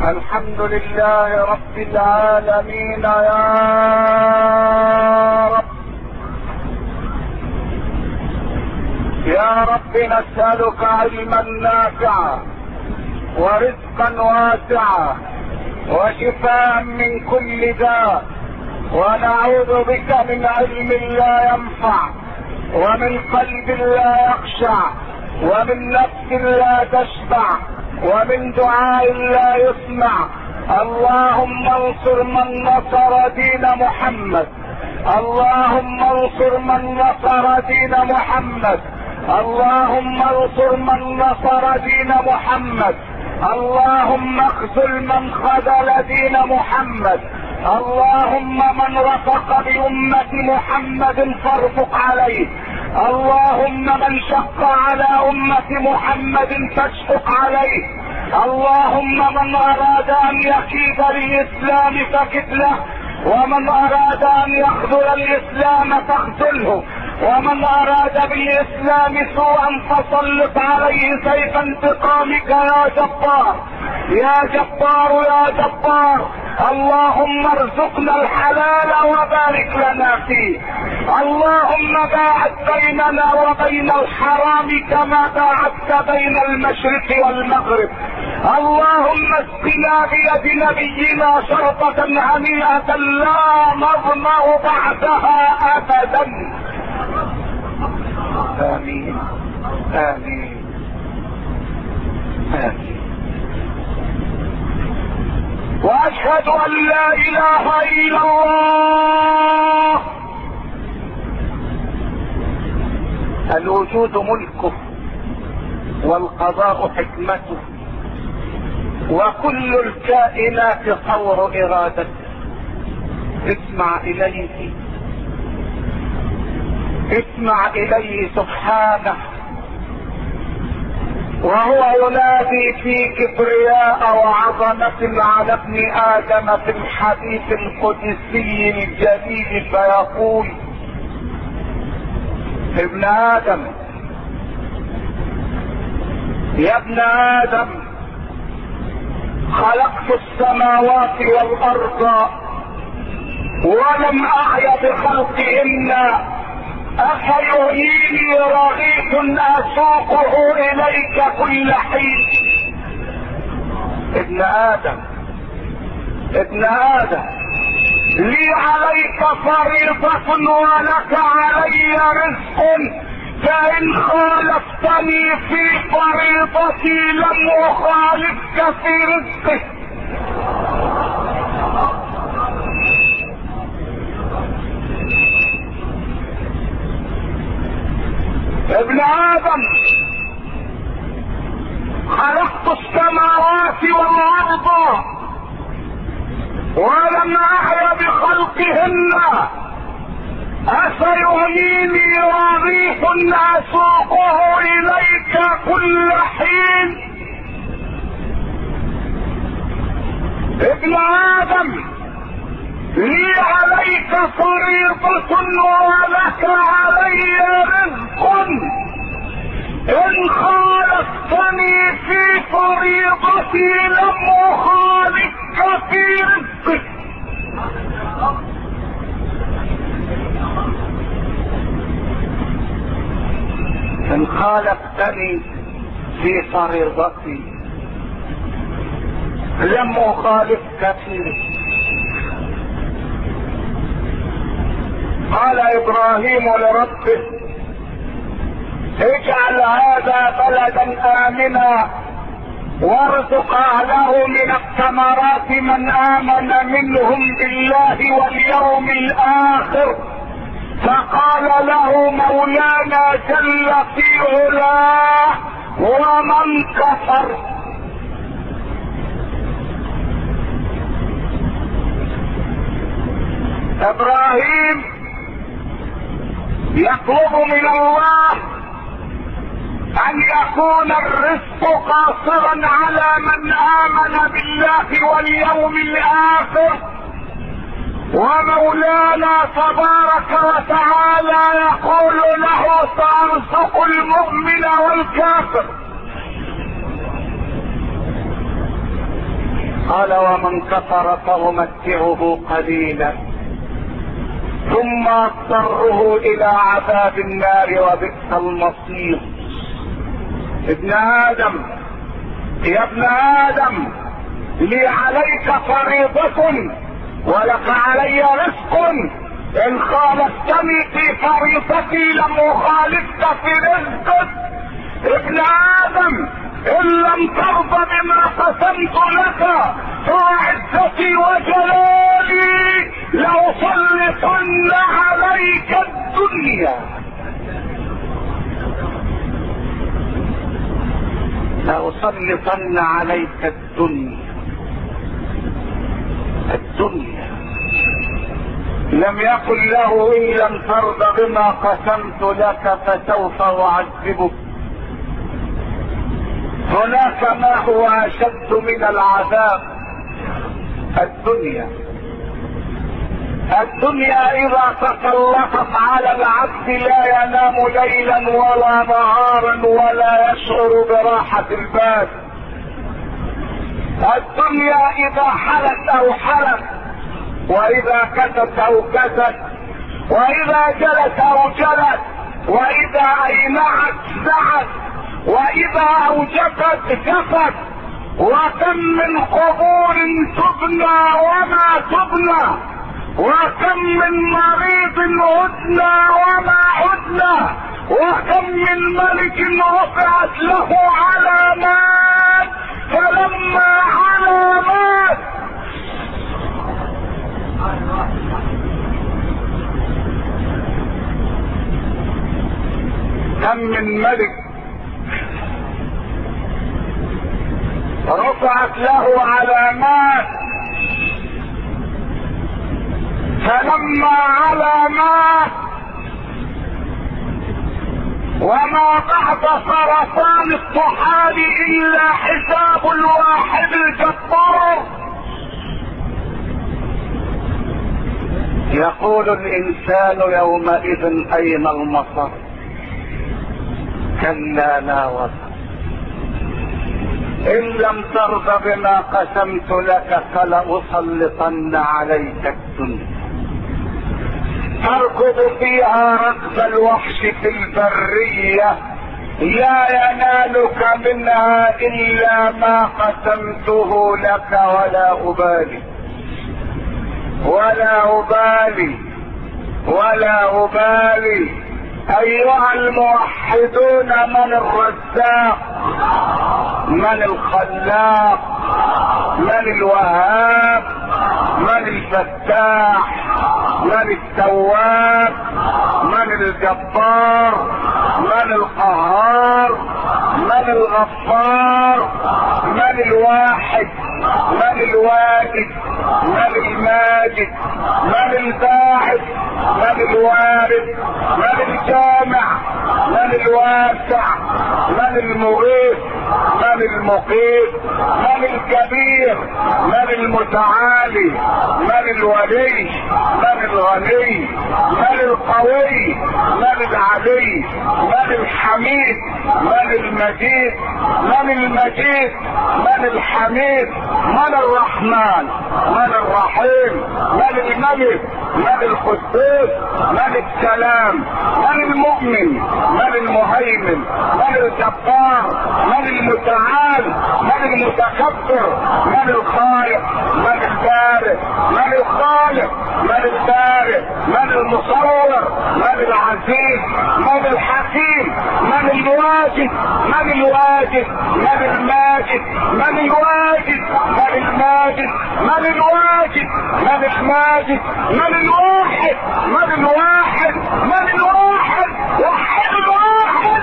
الحمد لله رب العالمين يا رب. يا رب نسألك علما نافعا ورزقا واسعا وشفاء من كل داء، ونعوذ بك من علم لا ينفع ومن قلب لا يخشع ومن نفس لا تشبع ومن دعاء لا يسمع. اللهم انصر من نصر دين محمد، اللهم انصر من نصر دين محمد، اللهم انصر من نصر دين محمد، اللهم اخذل من خذل دين محمد، اللهم من رفق بأمة محمد فارفق عليه، اللهم من شق على أمة محمد فاشفق عليه، اللهم من أراد أن يكيد للإسلام فكد له، ومن أراد أن يخذل الإسلام فاخذله، ومن أراد بالإسلام سوءا فسلط عليه سيف انتقامك يا جبار يا جبار يا جبار. اللهم ارزقنا الحلال وبارك لنا فيه، اللهم باعد بيننا وبين الحرام كما باعدت بين المشرق والمغرب. اللهم اسقنا بيد نبينا شربة هنيئة لا نظمأ بعدها ابدا. آمين آمين آمين. واشهد ان لا اله الا الله. الوجود ملكه والقضاء حكمته، وكل الكائنات طور ارادته. اسمع اليه، اسمع اليه سبحانه وهو ينادي في كبرياء وعظمة على ابن آدم في الحديث القدسي الجليل فيقول: ابن آدم، يا ابن آدم، خلقت السماوات والأرض ولم أعي بخلقهن، أفيهيني رغيف أسوقه إليك كل حين. ابن آدم، ابن آدم، لي عليك فريضة ولك علي رزق، فإن خالفتني في فريضتي لم أخالفك في رزقك. ابن آدم، خلقت السماوات والأرض ولم أعي بخلقهن، أفيهيني رغيف أسوقه إليك كل حين. ابن آدم، لي عليك فريضة ولك علي رزق، إن خالفتني في فريضتي لم أخالفك في رزقك. إن خالفتني في فريضتي لم أخالفك في رزقك. قال إبراهيم لربه: اجعل هذا بلدا آمنا وارزق أهله من الثمرات من آمن منهم بالله واليوم الآخر. فقال له مولانا جل في علاه: ومن كفر. إبراهيم يطلب من الله ان يكون الرزق قاصرا على من امن بالله واليوم الاخر، ومولانا تبارك وتعالى يقول له: سأرزق المؤمن والكافر. قال ومن كفر فأمتعه قليلا ثم اضطره الى عذاب النار وبئس المصير. ابن ادم، يا ابن ادم، لي عليك فريضة ولك علي رزق، ان خالفتني في فريضتي لم اخالفك في رزقك. ابن ادم، ان لم ترضى بما قسمت لك فعزتي وجلالي لأسلطن عليك الدنيا. لأسلطن عليك الدنيا. الدنيا لم يقل له ان لم ترضى بما قسمت لك فسوف اعذبك. هناك ما هو اشد من العذاب. الدنيا اذا تسلطت على العبد لا ينام ليلا ولا نهارا ولا يشعر براحة البال. الدنيا اذا حلت او حلت، واذا كست او كست، واذا جلت او جلت، واذا اينعت سعت، واذا اوجفت كفت. وكم من قبور تبنى وما تبنى، وكم من مريض عدنا وما عدنا، وكم من ملك رفعت له علامات فلما علامات كم من ملك رفعت له علامات فلما علامات وما بعد سرطان الطحال الا حساب الواحد الجبار. يقول الانسان يومئذ اين المصر؟ كلا لا وزر. ان لم ترض بما قسمت لك فلأسلطن عليك الدنيا تركض فيها ركض الوحش في البرية، لا ينالك منها الا ما قسمته لك ولا ابالي ولا ابالي ولا ابالي. ايها الموحدون، من الرزاق؟ من الخلاق؟ من الوهاب؟ من الفتاح؟ من التواب؟ من الجبار؟ من القهار؟ من الغفار؟ من الواحد؟ من الواجد؟ من الماجد؟ من الباعث؟ من الوارث؟ من الجامع؟ من الواسع؟ من المغيث؟ من المقيت؟ من الكبير؟ من المتعالي؟ من الولي؟ من الغني؟ من القوي؟ من العلي؟ من الحميد؟ من المجيد؟ من المجيد؟ من الحميد؟ من الرحمن؟ من الرحيم؟ من الملك؟ من القدوس؟ من السلام؟ من المؤمن؟ من المهيمن؟ من الجبار؟ من المتعال؟ من المتكبر؟ من الخالق؟ من البارئ؟ من الخالق؟ من البارئ؟ من المصور؟ من العزيز؟ من الحكيم؟ من الواجد؟ من الواجد؟ من الماجد؟ من الواجد؟ من الماجد؟ من الواجد؟ من الماجد؟ من الواحد؟ من الواحد؟ من الواحد؟ وحد الواحد.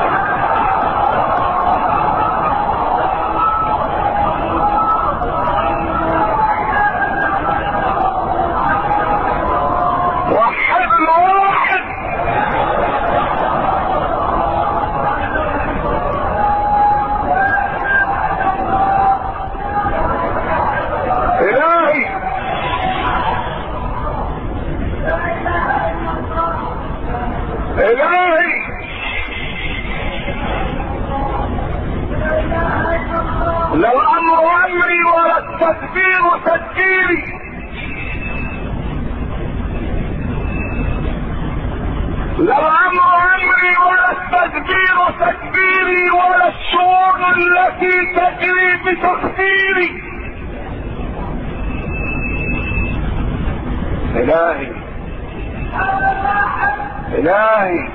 وحد الواحد. إلهي التي تجري بتقديري. الهي الهي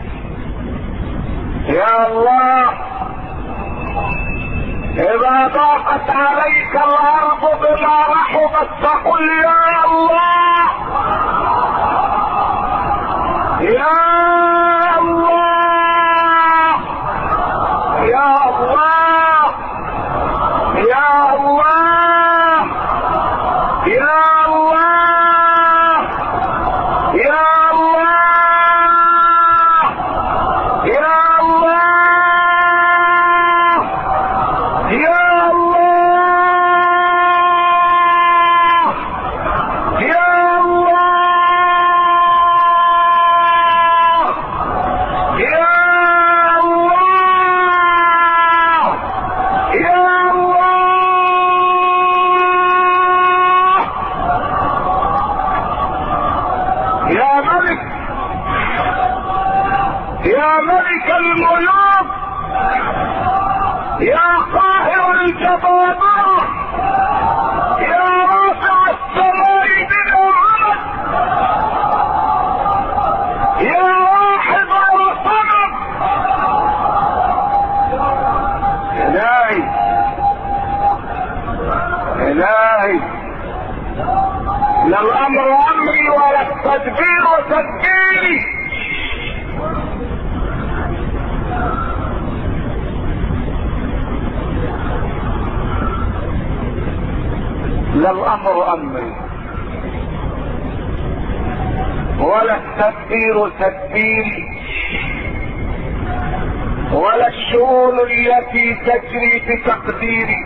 يا الله، اذا ضاقت عليك الارض بما رحبت فقل يا الله يا الله يا الله يا الله يا الله يا الله يا الله يا الله يا يا ملك الملوك يا قاهر الجبابرة يا رافع السماء بالعمد يا واحد وصمد. الهي الهي لا الامر امري ولا التدبير تدبيري. لا الامر امري ولا التدبير تدبيري ولا الشؤون التي تجري بتقديري.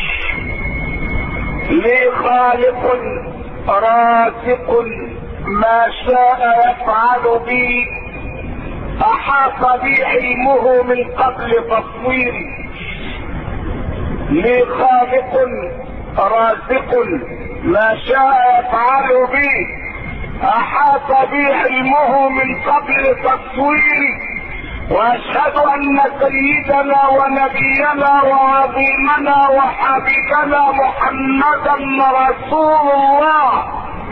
لي خالق رازق ما شاء يفعل بي، احاط بي علمه من قبل تصويري. لي خالق رازق ما شاء يفعل بي، احاط بي علمه من قبل تصويري. واشهد ان سيدنا ونبينا وعظيمنا وحبيبنا محمدا رسول الله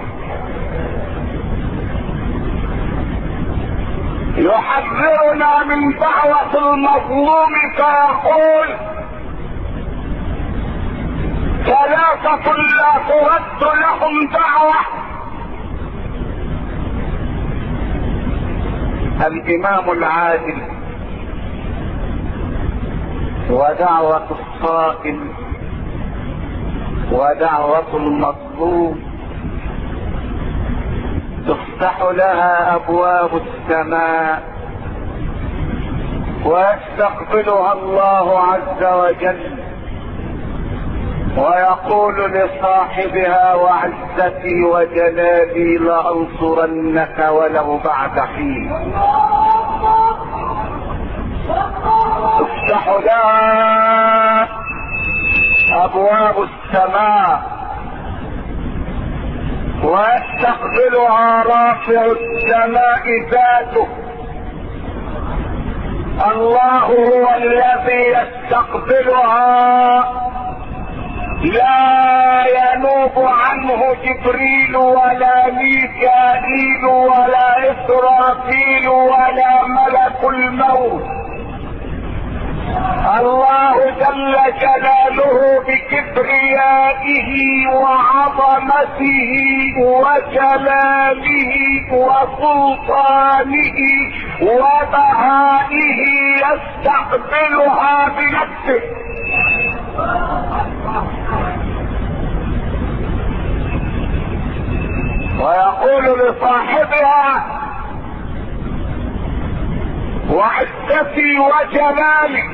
يحذرنا من دعوة المظلوم فيقول: ثلاثة لا ترد لهم دعوة: الامام العادل، ودعوة الصائم، ودعوة المظلوم تفتح لها ابواب السماء ويستقبلها الله عز وجل ويقول لصاحبها: وعزتي وجلالي لأنصرنك ولو بعد حين. تفتح لها ابواب السماء ويستقبلها رافع السماء ذاته. الله هو الذي يستقبلها، لا ينوب عنه جبريل ولا ميكائيل ولا إسرافيل ولا ملك الموت. الله جل جلاله بكبريائه وعظمته وجلاله وسلطانه وبهائه يستقبلها بنفسه. ويقول لصاحبها: وعزتي وجلالي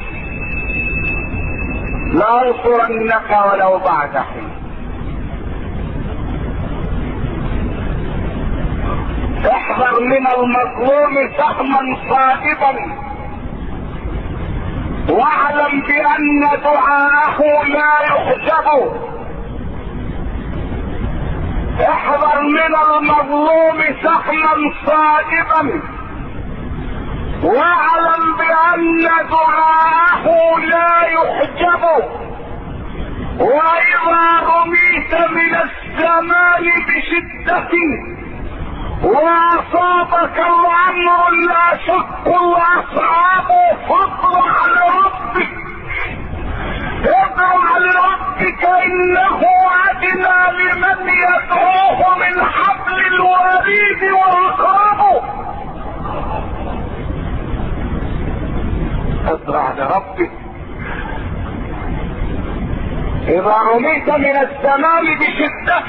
لأنصرنك ولو بعد حين. احذر من المظلوم سهما صائبا، واعلم بأن دعاءه لا يحجب. احذر من المظلوم سهما صائبا، واعلم بان دعاءه لا يحجب. واذا رميت من الزمان بشدة واصابك الامر لا شق واصعاب فاطلع لربك، اطلع لربك انه ادنى لمن يدعوه من حبل الوريد واقرب. اطلع لربك. اذا رميت من الزمان بشدة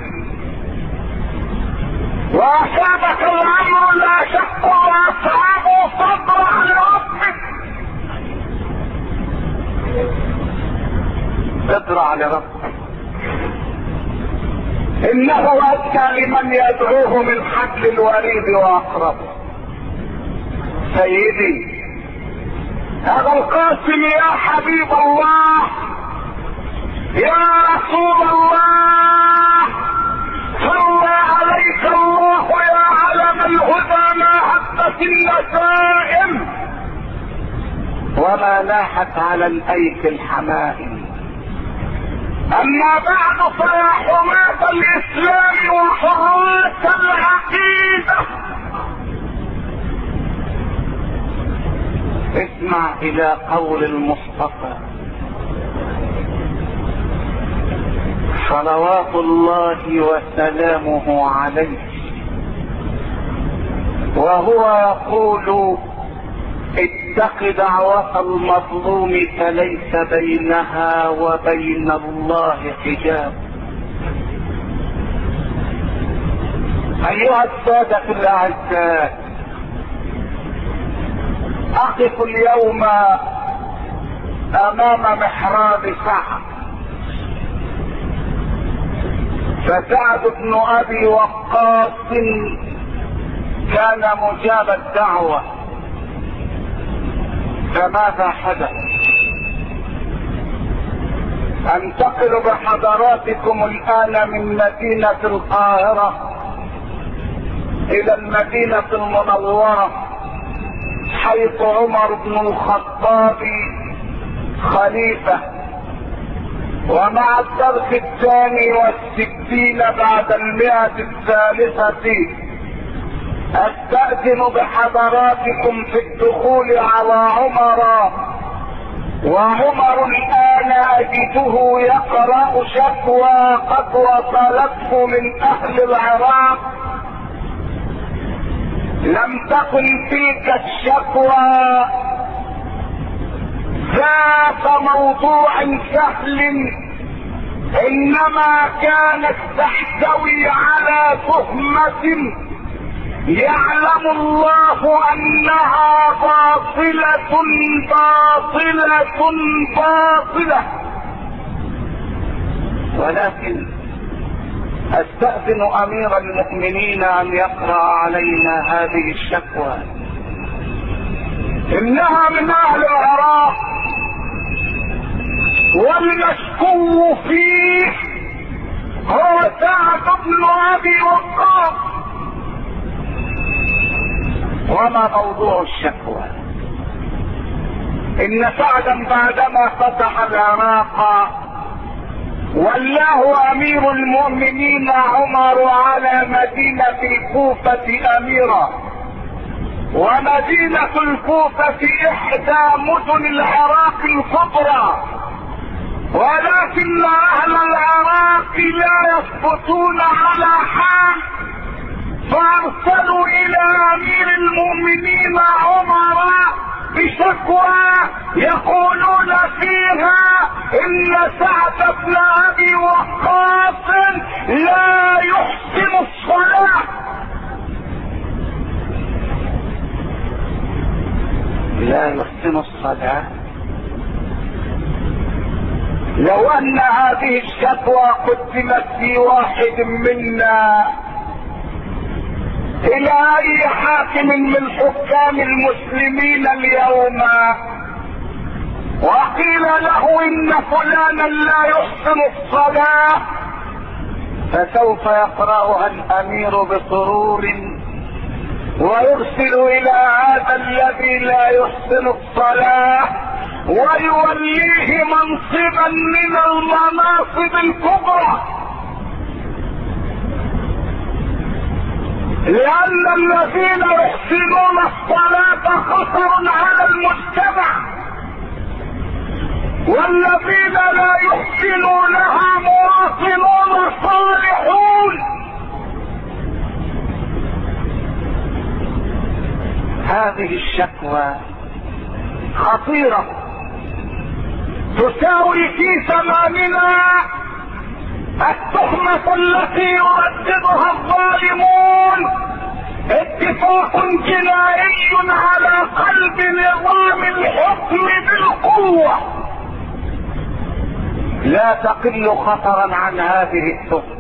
واصابك الامر لا شق واصعاب فاطلع لربك، اطلع لربك انه ادنى لمن يدعوه من حبل الوريد واقرب. سيدي ابا القاسم يا حبيب الله يا رسول الله صلى عليك الله يا علم الهدى، ما هبت النسائم وما لاحت على الايك الحمائم. اما بعد فيا حماة الاسلام وحراس العقيدة، اسمع الى قول المصطفى صلوات الله وسلامه عليه، وهو يقول اتق دعوة المظلوم فليس بينها وبين الله حجاب. ايها السادة الاعزاء، اقف اليوم امام محراب سعد، فسعد بن ابي وقاص كان مجاب الدعوة. فماذا حدث؟ انتقل بحضراتكم الان من مدينة القاهرة الى المدينة المنورة، حيث عمر بن الخطاب خليفة، ومع الدرس 62 بعد 100 استأذن بحضراتكم في الدخول على عمر. وعمر الآن أجده يقرأ شكوى قد وصلته من أهل العراق. لم تكن تلك الشكوى ذات موضوع سهل، انما كانت تحتوي على تهمة يعلم الله انها باطلة باطلة باطلة. ولكن استأذن امير المؤمنين ان يقرأ علينا هذه الشكوى. انها من اهل العراق، والمشكو فيه هو سعد بن ابي وقاص. وما موضوع الشكوى؟ ان سعدا بعدما فتح العراق ولاه امير المؤمنين عمر على مدينة الكوفة اميرا، ومدينة الكوفة احدى مدن العراق الكبرى، ولكن اهل العراق لا يثبتون على حال، فارسلوا الى امير المؤمنين عمر بشكوى يقولون فيها ان سعد بن ابي وقاص لا يحسن الصلاة. لا يحسن الصلاة. لو ان هذه الشكوى قدمت في واحد منا الى اي حاكم من حكام المسلمين اليوم وقيل له ان فلانا لا يحسن الصلاة، فسوف يقرأها الامير بسرور ويرسل الى هذا الذي لا يحسن الصلاة ويوليه منصبا من المناصب الكبرى، لان الذين يحسنون الصلاة خطر على المجتمع، والذين لا يحسنونها مواطنون صالحون. هذه الشكوى خطيرة تساوي في ثماننا التهمة التي يرددها الظالمون اتفاق جنائي على قلب نظام الحكم بالقوة، لا تقل خطرا عن هذه التهمة.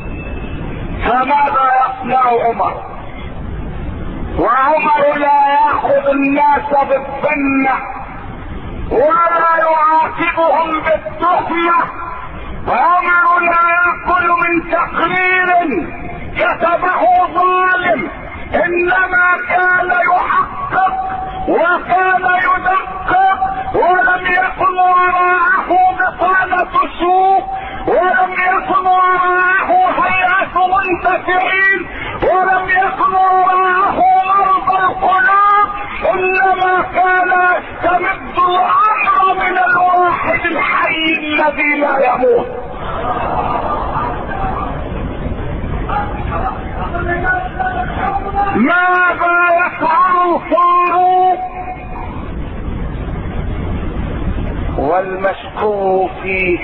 فماذا يصنع عمر؟ وعمر لا ياخذ الناس بالظنة ولا يعاقبهم بالتهمة. عمر لا يأكل من تقرير كتبه ظالم، انما كان يحقق وكان يدقق، ولم يكن وراءه بطانة سوق، ولم يكن وراءه هيئة منتفعين، ولم يكن وراءه مرضى القلوب، انما كان يستمد الامر من الواحد الحي الذي لا يموت. ماذا يفعل الفاروق؟ والمشكو فيه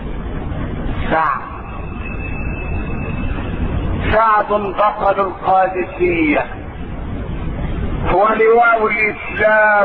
سعد بطل القادسية ولواء الإسلام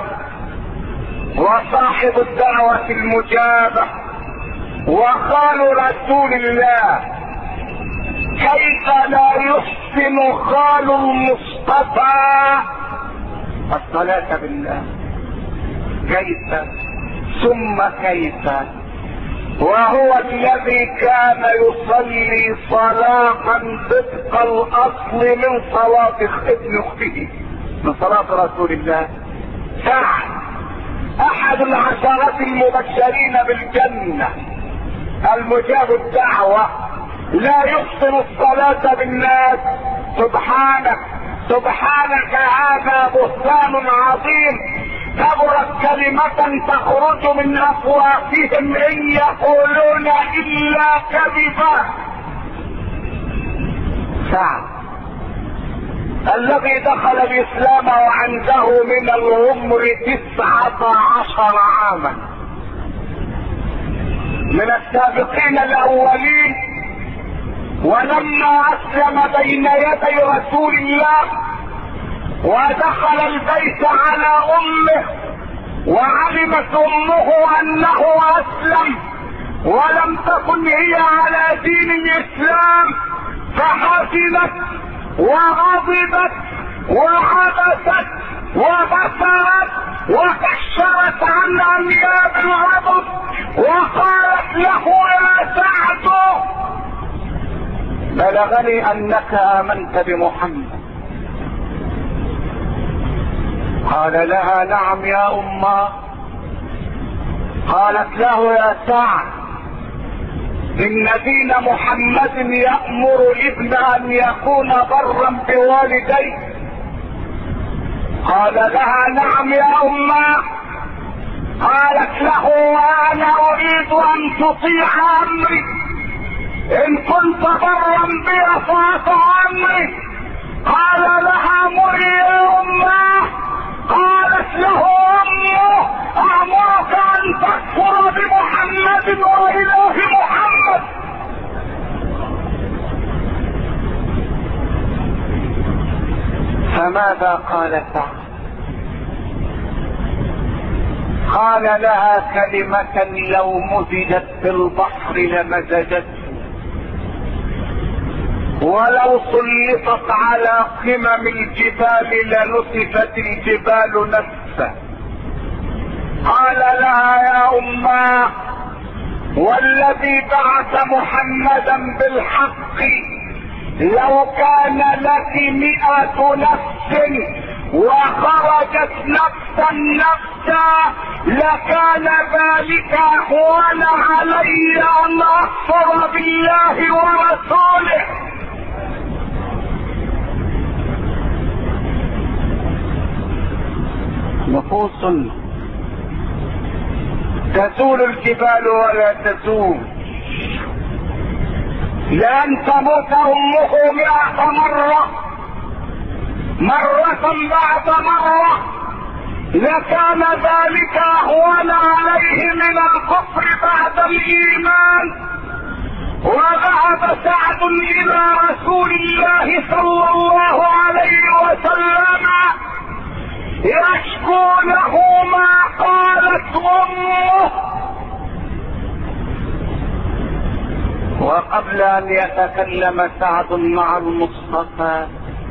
وصاحب الدعوة المجابة وخال رسول الله، كيف لا يحسن خال المصطفى الصلاة بالله؟ كيف ثم كيف وهو الذي كان يصلي صلاة طبق الأصل من صلاة ابن أخته، من صلاة رسول الله. سعد أحد العشرة المبشرين بالجنة المجاب الدعوة، لا يحسن الصلاة بالناس. سبحانك سبحانك، هذا بهتان عظيم، كبرت كلمة تخرج من أفواههم إن يقولون إلا كذبا. سعد الذي دخل الإسلام وعنده من العمر 19 عاما، من السابقين الأولين، ولما أسلم بين يدي رسول الله ودخل البيت على أمه وعلمت أمه أنه أسلم ولم تكن هي على دين الإسلام، فحزنت وغضبت وعبست وبصرت وكشرت عن أنياب الغضب وقالت له: يا سعد، بلغني أنك آمنت بمحمد. قال لها: نعم يا أمه. قالت له: يا سعد، إن دين محمد يأمر الابن أن يكون برا بوالديه. قال لها: نعم يا أمه. قالت له: وأنا أريد أن تطيع أمري، إن كنت برا بي فاطع أمري. قال لها: مري يا أمه. قالت له أمه: أأمرك أن تكفر بمحمد وإله محمد. فماذا قال سعد؟ قال لها كلمة لو مزجت في البحر لمزجته، ولو سلطت على قمم الجبال لنسفت الجبال نسفا. قال لها: يا أمه، والذي بعث محمدا بالحق لو كان لك 100 نفس وخرجت نفسا لكان ذلك اهون علي ان اكفر بالله ورسوله. نفوس تزول الجبال ولا تزول، لأن تموت أمه 100 مرة بعد مرة لكان ذلك أهون عليه من الكفر بعد الإيمان. وذهب سعد إلى رسول الله صلى الله عليه وسلم يشكو له ما قالت أمه. وقبل أن يتكلم سعد مع المصطفى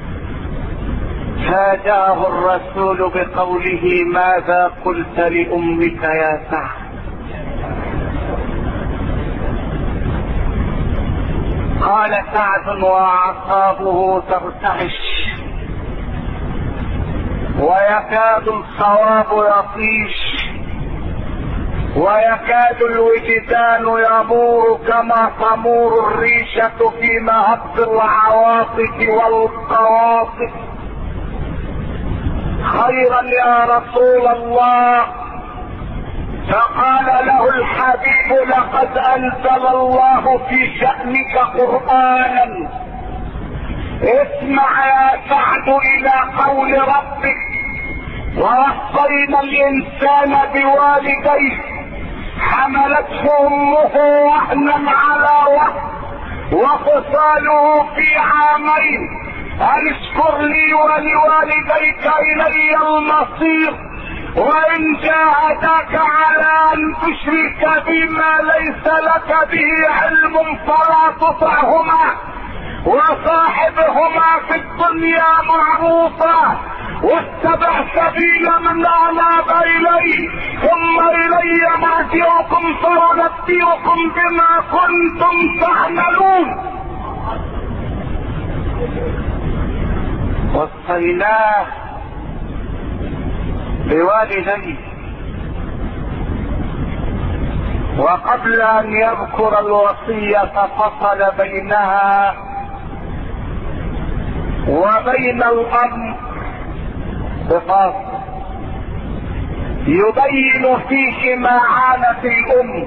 فاجاه الرسول بقوله: ماذا قلت لأمك يا سعد؟ قال سعد وأعصابه ترتعش ويكاد الصواب يطيش ويكاد الوجدان يمور كما تمور الريشة في مهب العواصف والقواصف. خيرا يا رسول الله. فقال له الحبيب: لقد انزل الله في شأنك قرآنا. اسمع يا سعد الى قول ربك: ووصينا الانسان بوالديه حملته امه وهنا على وهن وفصاله في 2 عام ان اشكر لي ولوالديك الي المصير. وان جاهداك على ان تشرك بما ليس لك به علم فلا تطعهما وصاحبهما في الدنيا معروفا واتبع سبيل من اناب الي ثم الي مرجعكم فانبئكم بما كنتم تعملون. وصيناه بوالديه. وقبل ان يذكر الوصية فصل بينها وبين الامر بفاصل يبين فيه ما عانت الام.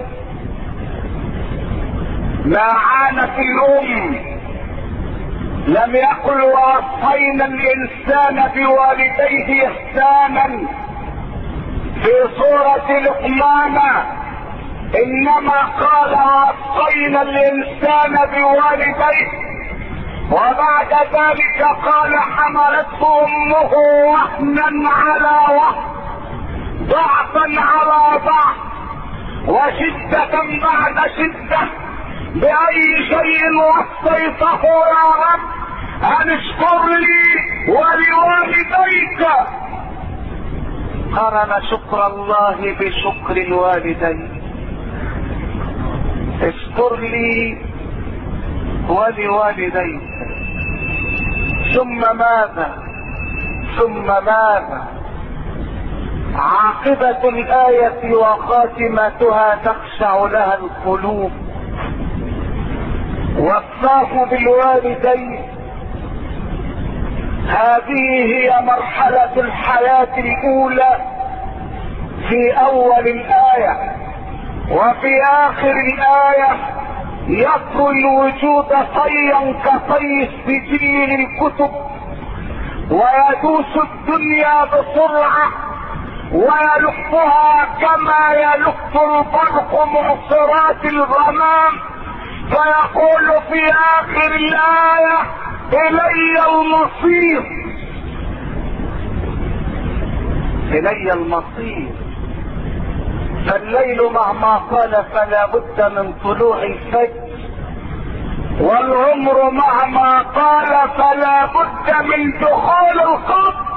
لم يقل: ووصينا الانسان بوالديه احسانا في سورة لقمان، انما قال: ووصينا الانسان بوالديه. وبعد ذلك قال: حملته امه وهنا على وهن ضعفا على ضعف وشدة بعد شدة. بأي شيء وصيته يا رب؟ أن اشكر لي ولوالديك. قرن شكر الله بشكر الوالدين. اشكر لي ولوالديك. ثم ماذا؟ عاقبة الآية وخاتمتها تخشع لها القلوب. وصاه بالوالدين. هذه هي مرحلة الحياة الأولى في أول الآية. وفي آخر الآية يطوي الوجود طيا كطي السجين الكتب ويدوس الدنيا بسرعة ويلفها كما يلف البرق معصرات الغمام. فيقول في آخر الآية: إلي المصير. فالليل مهما قال فلا بد من طلوع الفجر، والعمر مهما قال فلا بد من دخول القبر.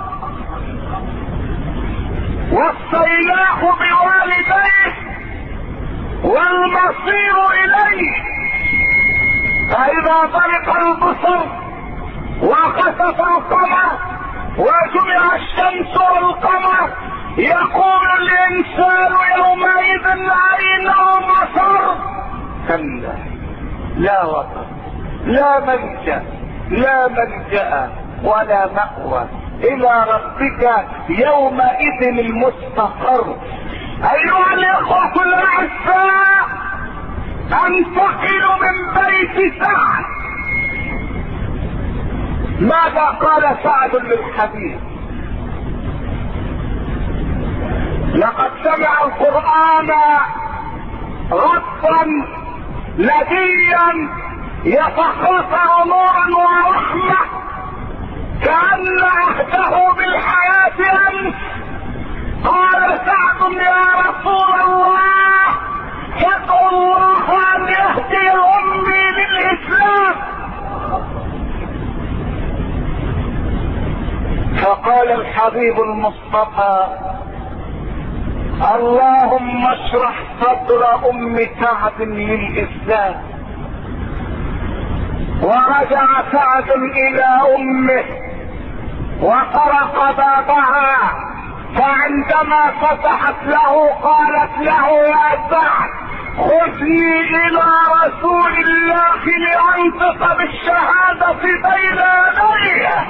وصيناه بوالديه والمصير إليه. فاذا برق البصر وخسف القمر وجمع الشمس والقمر يقول الانسان يومئذ اين المصر؟ كلا لا وطن، لا ملجأ، لا ملجأ ولا مأوى، الى ربك يومئذ المستقر. ايها الاخوة الاعزاء، انتقل من بيت سعد. ماذا قال سعد للحبيب؟ لقد سمع القرآن غضا لديا يتخاطر نورا ورحمة كأن عهده بالحياة امس. قال سعد يا رسول الله فادعو الله ان يهدي امي للاسلام. فقال الحبيب المصطفى اللهم اشرح صدر ام سعد للاسلام. ورجع سعد الى امه وطرق بابها، فعندما فتحت له قالت له يا سعد خذني الى رسول الله لانطق بالشهادة بين يديه.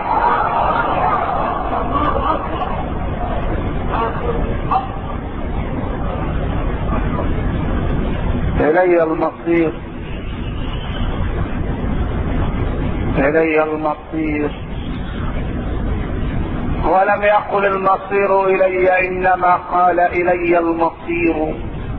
الي المصير، الي المصير. ولم يقل المصير الي، انما قال الي المصير.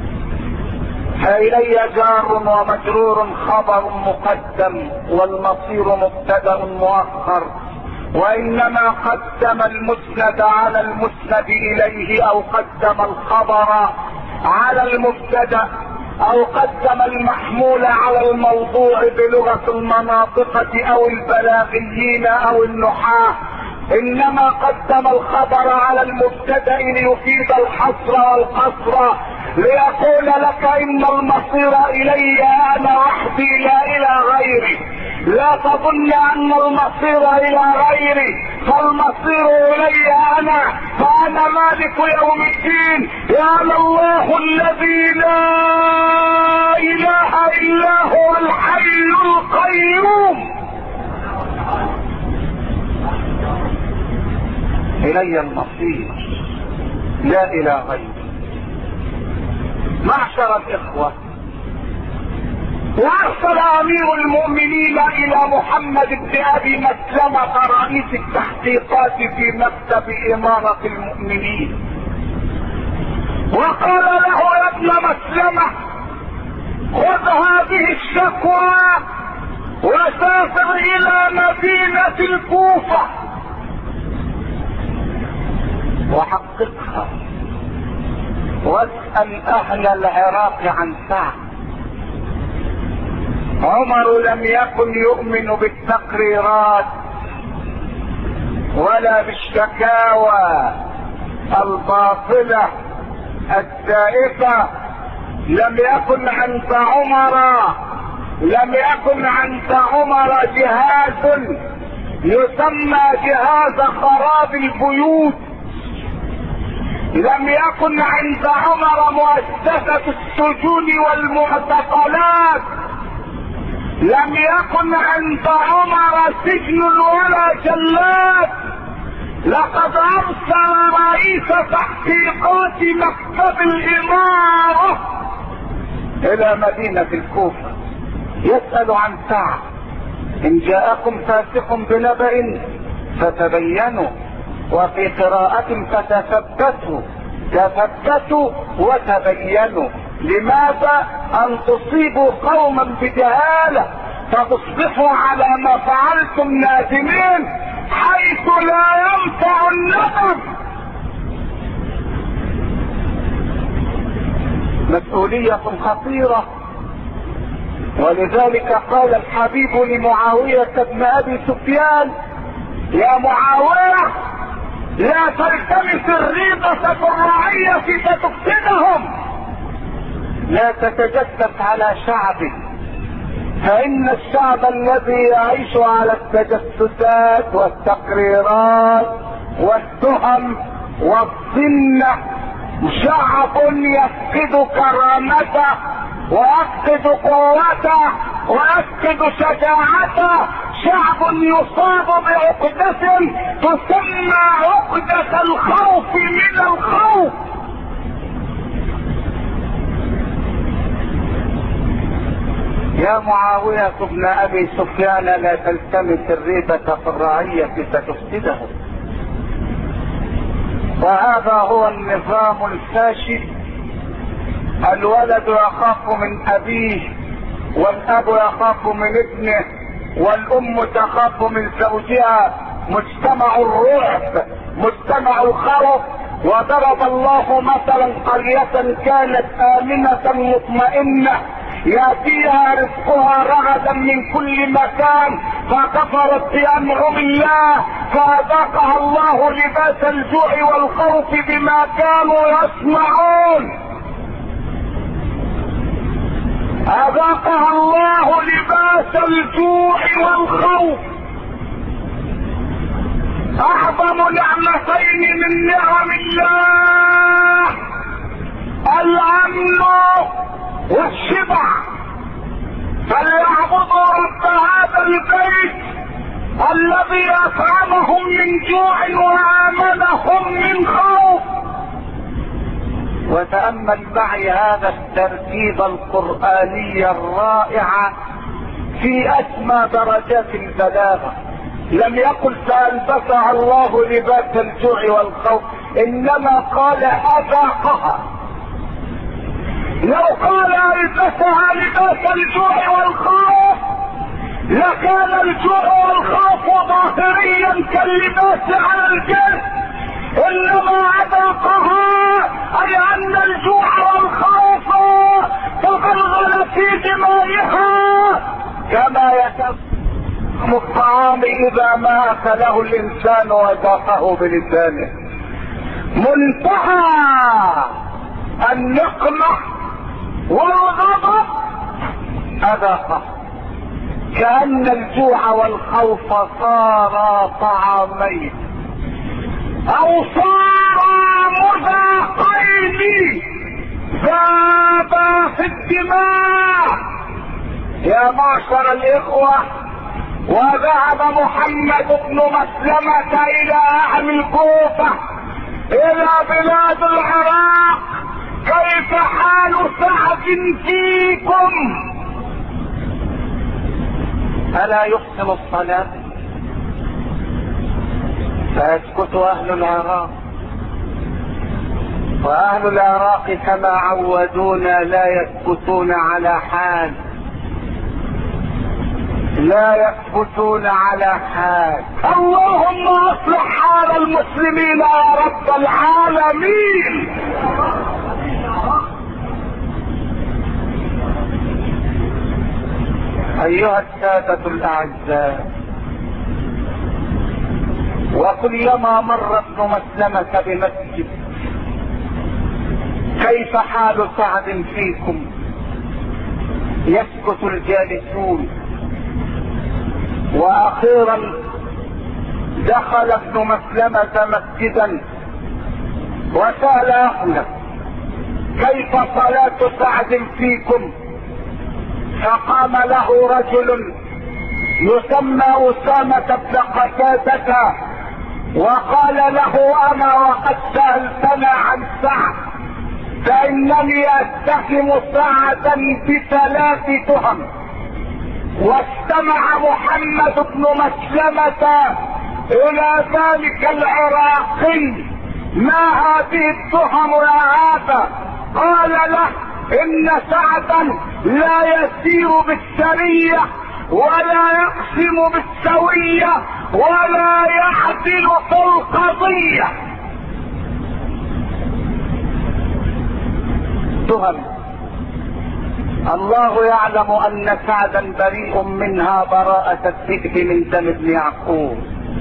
فالي جار ومجرور خبر مقدم، والمصير مبتدأ مؤخر، وانما قدم المسند على المسند اليه، او قدم الخبر على المبتدأ، او قدم المحمول على الموضوع بلغة المناطقة او البلاغيين او النحاة. انما قدم الخبر على المبتدأ ليفيد الحصر والقصر، ليقول لك ان المصير الي انا وحدي لا الى غيري. لا تظن ان المصير الى غيري، فالمصير الي انا، فانا مالك يوم الدين. يا الله الذي لا اله الا هو الحي القيوم. الي المصير لا الى غيري. معشر الاخوة، وارسل امير المؤمنين الى محمد بن ابي مسلمة رئيس التحقيقات في مكتب امارة المؤمنين، وقال له يا ابن مسلمة خذ هذه الشكوى وسافر الى مدينة الكوفة وحققها، واسأل اهل العراق عن سعد. عمر لم يكن يؤمن بالتقريرات ولا بالشكاوى الباطلة الزائفة. لم يكن عند عمر جهاز يسمى جهاز خراب البيوت. لم يكن عند عمر مؤسسة السجون والمعتقلات. لم يكن عند عمر سجن ولا جلاد. لقد ارسل رئيس تحقيقات مكتب الامارة الى مدينة الكوفة يسأل عن سعد. ان جاءكم فاسق بنبأ فتبينوا، وفي قراءة تثبتوا وتبينوا. لماذا؟ ان تصيبوا قوما بجهالة فتصبحوا على ما فعلتم نادمين، حيث لا ينفع الندم. مسؤولية خطيرة. ولذلك قال الحبيب لمعاوية بن ابي سفيان يا معاوية لا تلتمس الريبة في الرعية فتفسدهم. لا تتجسس على شعب فإن الشعب الذي يعيش على التجسسات والتقريرات والتهم والظنة شعب يفقد كرامته ويفقد قوته ويفقد شجاعته، شعب يصاب بعقدة تسمى عقدة الخوف من الخوف. يا معاوية بن ابي سفيان لا تلتمس الريبة في الرعية فتفسده، وهذا هو النظام الفاشل. الولد يخاف من ابيه، والاب يخاف من ابنه، والام تخاف من زوجها، مجتمع الرعب، مجتمع الخوف. وضرب الله مثلا قرية كانت آمنة مطمئنة يأتيها رزقها رغدا من كل مكان فكفرت بأنعم الله فأذاقها الله لباس الجوع والخوف بما كانوا يصنعون. أذاقها الله لباس الجوع والخوف، أعظم نعمتين من نعم الله الأمن والشبع. فليعبدوا رب هذا البيت الذي أطعمهم من جوع وآمنهم من خوف. وتأمل معي هذا الترتيب القرآني الرائع في أسمى درجات البلاغة. لم يقل فألبسها الله لباس الجوع والخوف، إنما قال أذاقها. لو قال ألبسها لباس الجوع والخوف لكان الجوع والخوف ظاهريا كاللباس على الجسد، إنما أذاقها أي أن الجوع والخوف تغلغل في دمائها كما يتم الطعام إذا ما أكله الإنسان وذاقه بلسانه. منتهى النقمة والغضب أذاقه، كأن الجوع والخوف صارا طعامين أو صارا مذاقين ذابا في الدماء. يا معشر الإخوة، وذهب محمد بن مسلمة إلى أهل الكوفة إلى بلاد العراق. كيف حال سعد فيكم؟ ألا يحسن الصلاة؟ فيسكت أهل العراق، وأهل العراق كما عودونا لا يثبتون على حال، لا يثبتون على حال. اللهم اصلح حال المسلمين يا رب العالمين. ايها السادة الاعزاء، وكلما مر ابن مسلمة بمسجد كيف حال سعد فيكم؟ يسكت الجالسون. واخيرا دخل ابن مسلمة مسجدا وسأل اهله كيف صلاة سعد فيكم؟ فقام له رجل يسمى أسامة بن قتادة وقال له انا وقد سألتنا عن سعد فانني اتهم سعدا بثلاث تهم. واستمع محمد بن مسلمة الى ذلك العراقي ما هذه التهم يا هذا؟ قال له ان سعدا لا يسير بالسرية ولا يقسم بالسوية ولا يعدل في القضية. تهم الله يعلم ان سعدا بريء منها براءة الذئب من دم ابن يعقوب.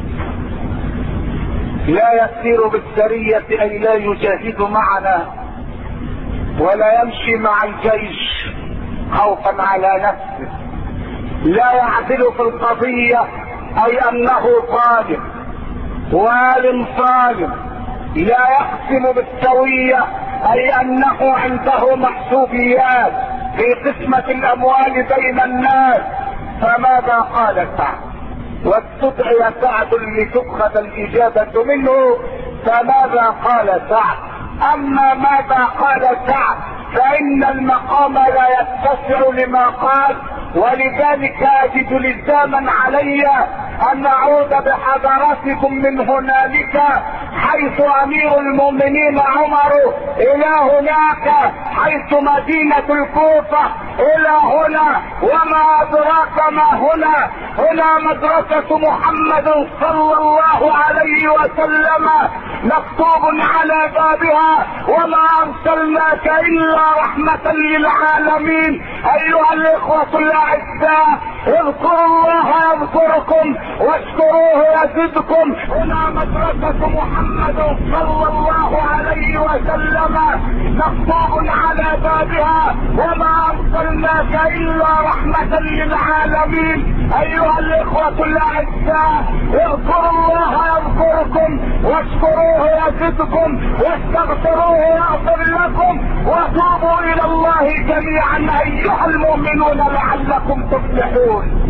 لا يسير بالسرية اي لا يجاهد معنا ولا يمشي مع الجيش خوفا على نفسه لا يعدل في القضية اي انه طالب وال صالم، لا يقسم بالسوية اي انه عنده محسوبيات في قسمة الاموال بين الناس. فماذا قال سعد؟ واستدعي سعد لتؤخذ الاجابة منه. فماذا قال سعد؟ اما ماذا قال سعد فان المقام لا يتسع لما قال، ولذلك اجد لزاما علي ان اعود بحضراتكم من هنالك حيث امير المؤمنين عمر الى هناك حيث مدينة الكوفة الى هنا، وما ادراك ما هنا. هنا مدرسة محمد صلى الله عليه وسلم مكتوب على بابها وما ارسلناك الا رحمة للعالمين. ايها الاخوة الاعزاء، اذكروا الله يذكركم واشكروه يزدكم. هنا مدرسة محمد صلى الله عليه وسلم مكتوب على بابها وما ارسلناك الا رحمة للعالمين. ايها الاخوة الاعزاء، اذكروا الله يذكركم واشكروه يزدكم واستغفروه يغفر لكم وتوبوا الى الله جميعا ايها المؤمنون لعلكم تفلحون.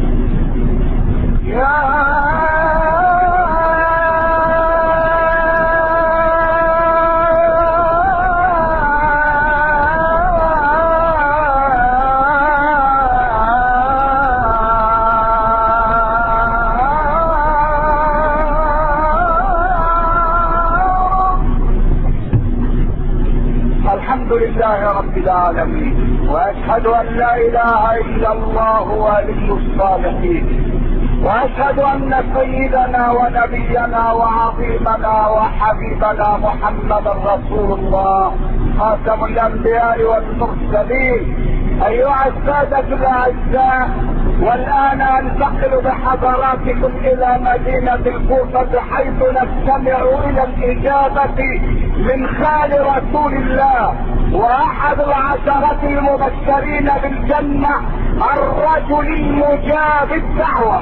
الحمد لله رب العالمين، واشهد ان لا اله الا الله ولي الصالحين، واشهد ان سيدنا ونبينا وعظيمنا وحبيبنا محمدا رسول الله خاتم الانبياء والمرسلين. ايها السادة الاعزاء، والان انتقل بحضراتكم الى مدينة الكوفة حيث نستمع الى الاجابة من خال رسول الله واحد العشرة المبشرين بالجنة، الرجل المجاب الدعوة.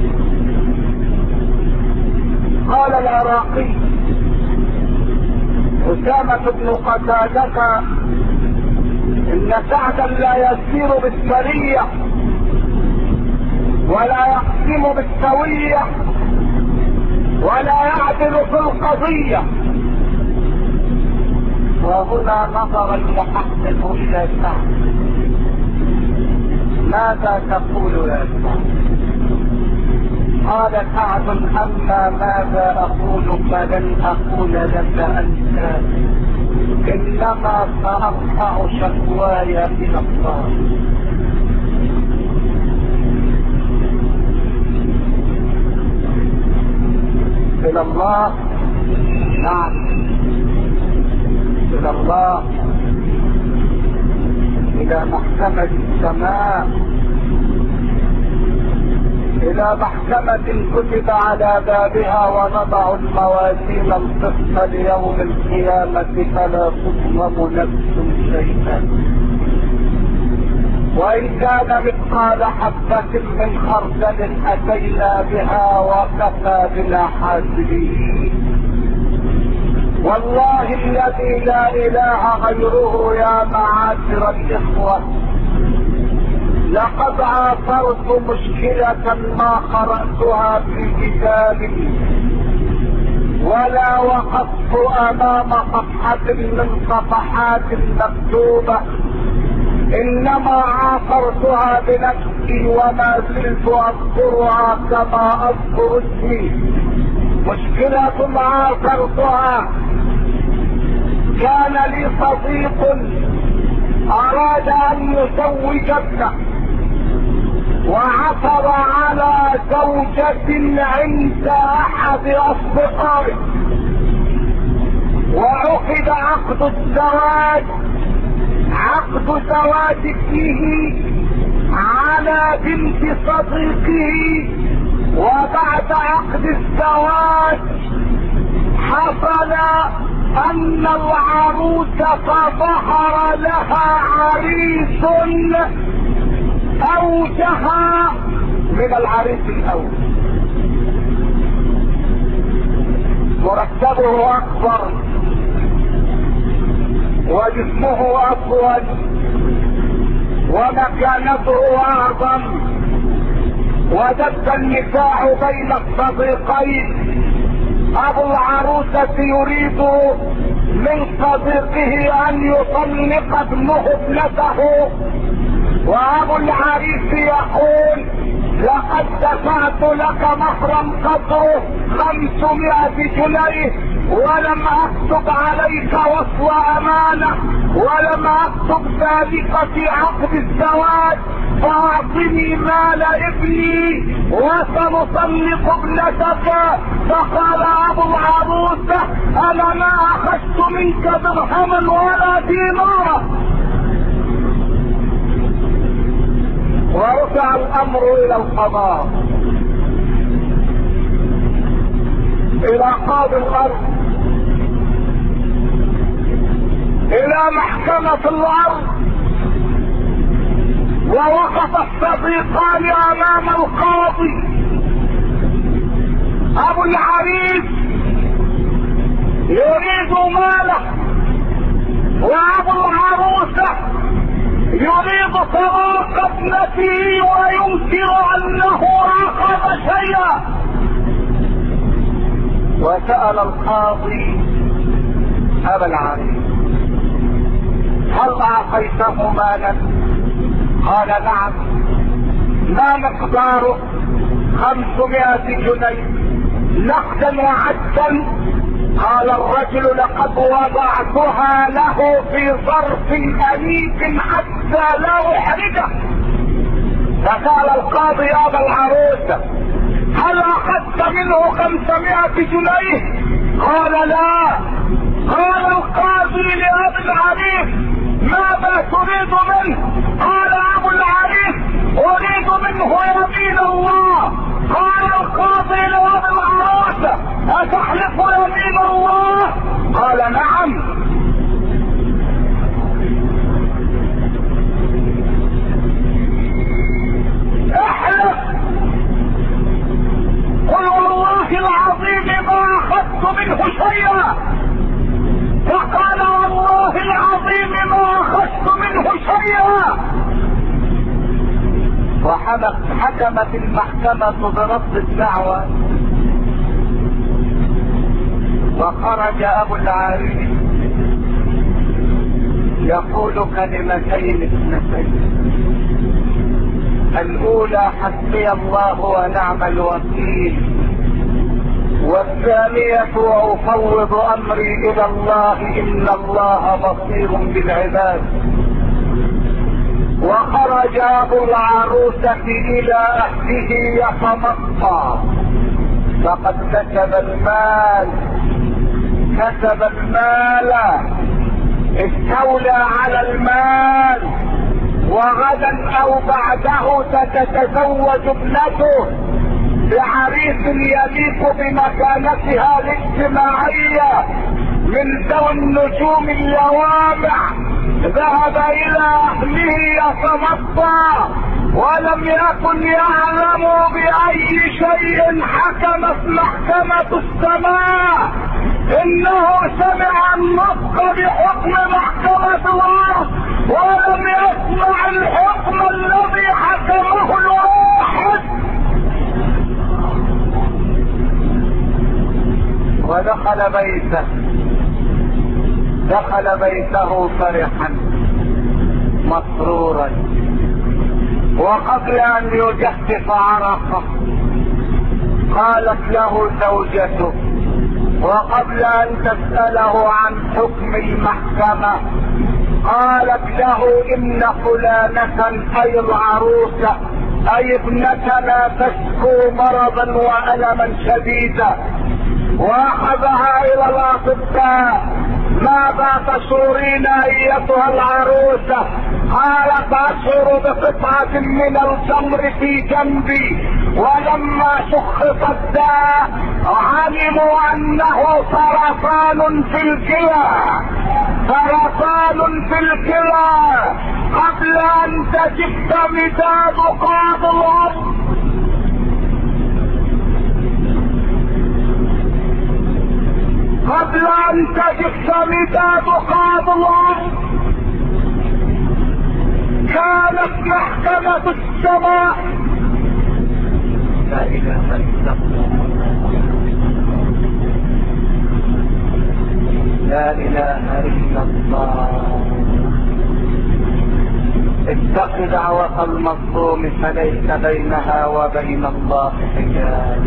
قال العراقي أسامة بن قتادة إن سعدا لا يسير بالسرية ولا يقسم بالسوية ولا يعدل في القضية. وهنا نظر المحقق إلى سعد: ماذا تقول يا سعد؟ قال سعد: اما ماذا اقول فلن اقول لك انت، انما سارفع شكواي الى الله. الى الله؟ نعم، الى الله، الى محكمة السماء، الى محكمة كتب على بابها ونضع الموازين القسط ليوم القيامة فلا تظلم نفس شيئا، وان كان مثقال حبة من خردل اتينا بها وكفى بنا حاسبين. والله الذي لا اله غيره يا معاشر الاخوة، لقد عاصرت مشكلة ما قرأتها في كتابي ولا وقفت امام صفحة من صفحات مكتوبة، انما عاصرتها بنفسي وما زلت اذكرها كما اذكر اسمي. مشكلة عاصرتها: كان لي صديق اراد ان يزوج ابنه وعثر على زوجة عند احد اصدقائه، وعقد عقد الزواج، عقد زواج ابنه على بنت صديقه. وبعد عقد الزواج حصل ان العروس فظهر لها عريس اوجها من العريس الاول، مرتبه اكبر وجسمه اطول ومكانته اعظم، ودب النزاع بين الصديقين. ابو العروسة يريد من صديقه ان يطلق ابنه ابنته، وابو العريس يقول لقد دفعت لك مهرا قدره 500 جنيه ولم اكتب عليك وصل امانة ولم اكتب ذلك في عقد الزواج، فاعطني مال ابني وسنطلق ابنتك. فقال ابو العروسة انا ما اخذت منك درهما ولا دينارا. ورفع الامر الى القضاء، الى قاضي الارض، الى محكمة الارض. ووقف الصديقان امام القاضي. ابو العريس يريد ماله، وابو العروسة يريد طلاق ابنته وينكر انه اخذ شيئا. وسأل القاضي ابا العريس هل اعطيته مالا؟ قال نعم. ما مقداره؟ 500 جنيه نقدا وعدا. قال الرجل لقد وضعتها له في ظرف أنيق حتى لا احرجه. فقال القاضي يا ابا العروسة هل اخذت منه 500 جنيه؟ قال لا. قال القاضي لابي العريس ماذا تريد منه؟ قال ابو العريس اريد منه يمين الله. قال القاضي لابي العروسة اتحلف يمين الله؟ قال نعم. احلف. قل والله العظيم ما اخذت منه شيئا. فقال والله العظيم ما اخذت منه شيئا. وحكمت المحكمة برفض الدعوة، وخرج ابو العريس يقول كلمتين اثنتين. الاولى حسبي الله ونعم الوكيل، والثانية وافوض امري الى الله ان الله بصير بالعباد. وخرج ابو العروسة الى اهله يتمطى، فقد كسب المال، كسب المال، استولى على المال. وغدا او بعده ستتزوج ابنته بعريس يليق بمكانتها الاجتماعية من ذوي النجوم اللوامع. ذهب الى اهله يتمطى ولم يكن يعلم باي شيء حكمت محكمة السماء. انه سمع النطق بحكم محكمة الارض ولم يسمع الحكم الذي حكمه الواحد. ودخل بيته، دخل بيته فرحا مسرورا، وقبل ان يجفف عرقه قالت له زوجته، وقبل ان تسأله عن حكم المحكمة قالت له ان فلانة اي العروسة اي ابنتنا تشكو مرضا والما شديدا، واخذها الى الاطباء. ماذا تشعرين ايتها العروسة؟ قالت اشعر بقطعة من الجمر في جنبي، ولما شخص الداء علموا انه سرطان في الكلى، سرطان في الكلى. قبل ان تجف مداد قاض الارض، قبل ان تجف مداد قاض الارض كانت محكمة السماء. لا اله الا الله، لا اله الا الله. اتق دعوة المظلوم فليس بينها وبين الله حجاب.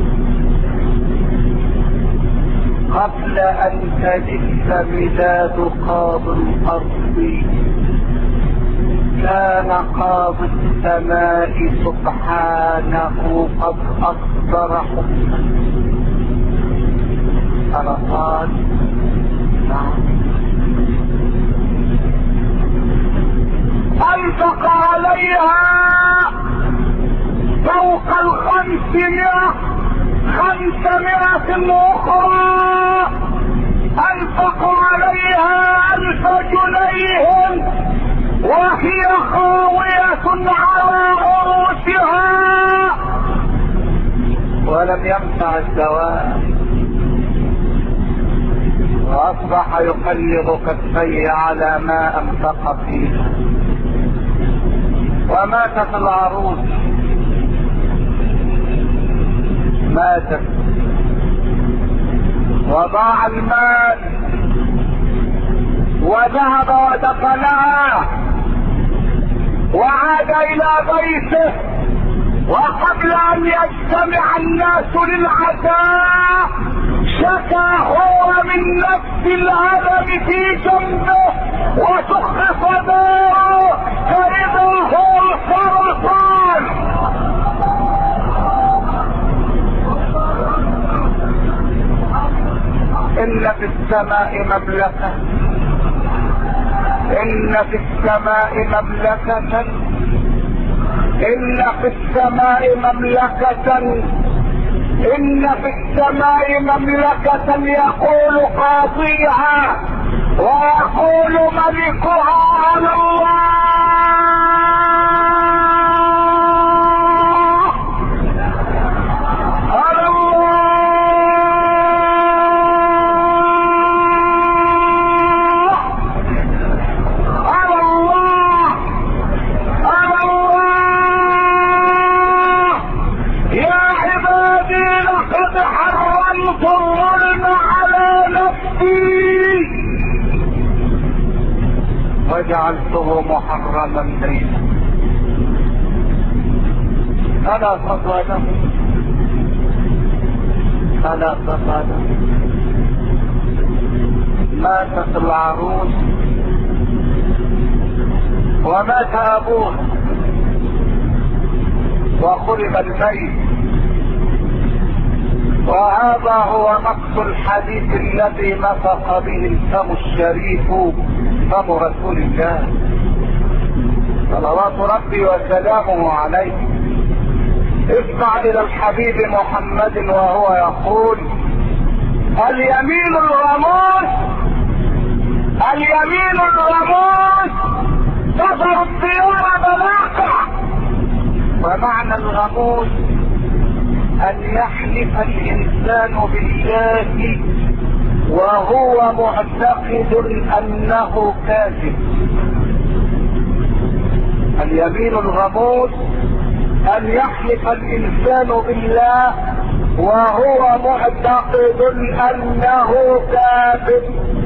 قبل ان تجف مداد قاض الارض كان قاضي السماء سبحانه قد اصدر حكما. انا قال انفق عليها فوق 500 اخرى، انفق عليها 1000 جنيه وهي خاوية على عروشها. ولم ينفع الدواء، واصبح يقلب كفيه على ما انفق فيها. وماتت العروس، ماتت وضاع المال وذهب ودفنها وعاد الى بيته، وقبل ان يجتمع الناس للعزاء شكى هو من نفس الالم في جنبه وشق صدره فاذا هو السرطان. ان في السماء مملكة، ان في السماء مملكة، ان في السماء مملكة، ان في السماء مملكة يقول قاضيها ويقول ملكها على الله. على الله، على الله، على الله. يا عبادي لقد حرمت الظلم على نفسي وجعلته محرما بينكم فلا تظلموا، فلا تظلموا. ماتت العروس ومات ابوه وخرب البيت. وهذا هو نقص الحديث الذي نطق به الفم الشريف، فم رسول الله صلوات ربي وسلامه عليه. اسمع الى الحبيب محمد وهو يقول: اليمين الغموس، اليمين الغموس تظهر الديار بلاقع. ومعنى الغموس ان يحلف الانسان بالله وهو معتقد انه كاذب. اليمين الغموس ان يحلف الانسان بالله وهو معتقد انه كاذب.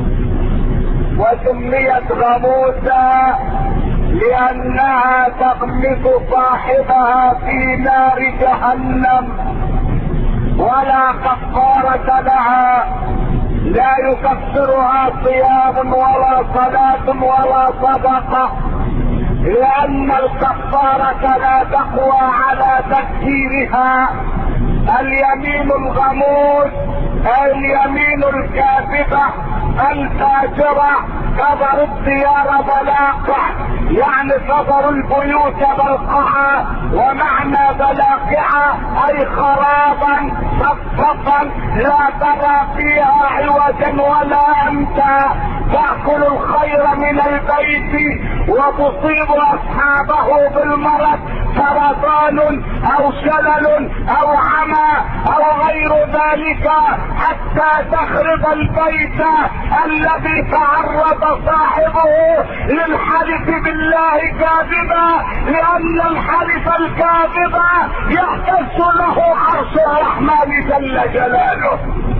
وسميت غموسا لانها تغمس صاحبها في نار جهنم ولا كفارة لها، لا يكفرها صيام ولا صلاة ولا صدقة، لان الكفارة لا تقوى على تكفيرها. اليمين الغموس اليمين الكاذبة الفاجرة كبر الديار بلاقع، يعني كبر البيوت بلقعة، ومعنى بلاقعة اي خرابا صفصفا لا ترى فيها عوجا ولا امتا، تأكل الخير من البيت وتصيب اصحابه بالمرض سرطان او شلل او عمى او غير ذلك، حتى تخرب البيت الذي تعرض صاحبه للحلف بالله كاذبا، لان الحلف الكاذب يهتز له عرش الرحمن جل جلاله.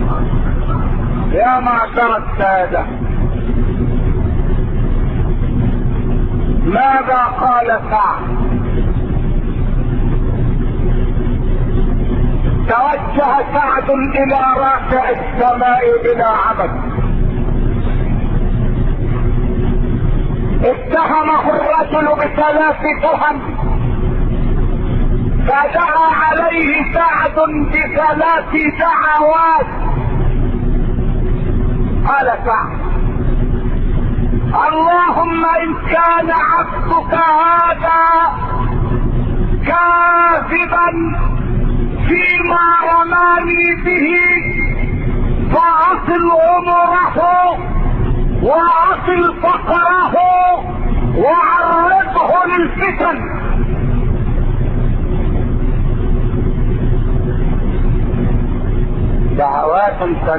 يا معشر السادة، ماذا قال سعد؟ توجه سعد الى رافع السماء بلا عبث، اتهمه الرجل ب3 تهم، فدعا عليه سعد ب3 دعوات. قال سعد: اللهم ان كان عبدك هذا كاذبا فيما رماني به فاصل عمره واصل فقره وعرضه للفتن. دعوات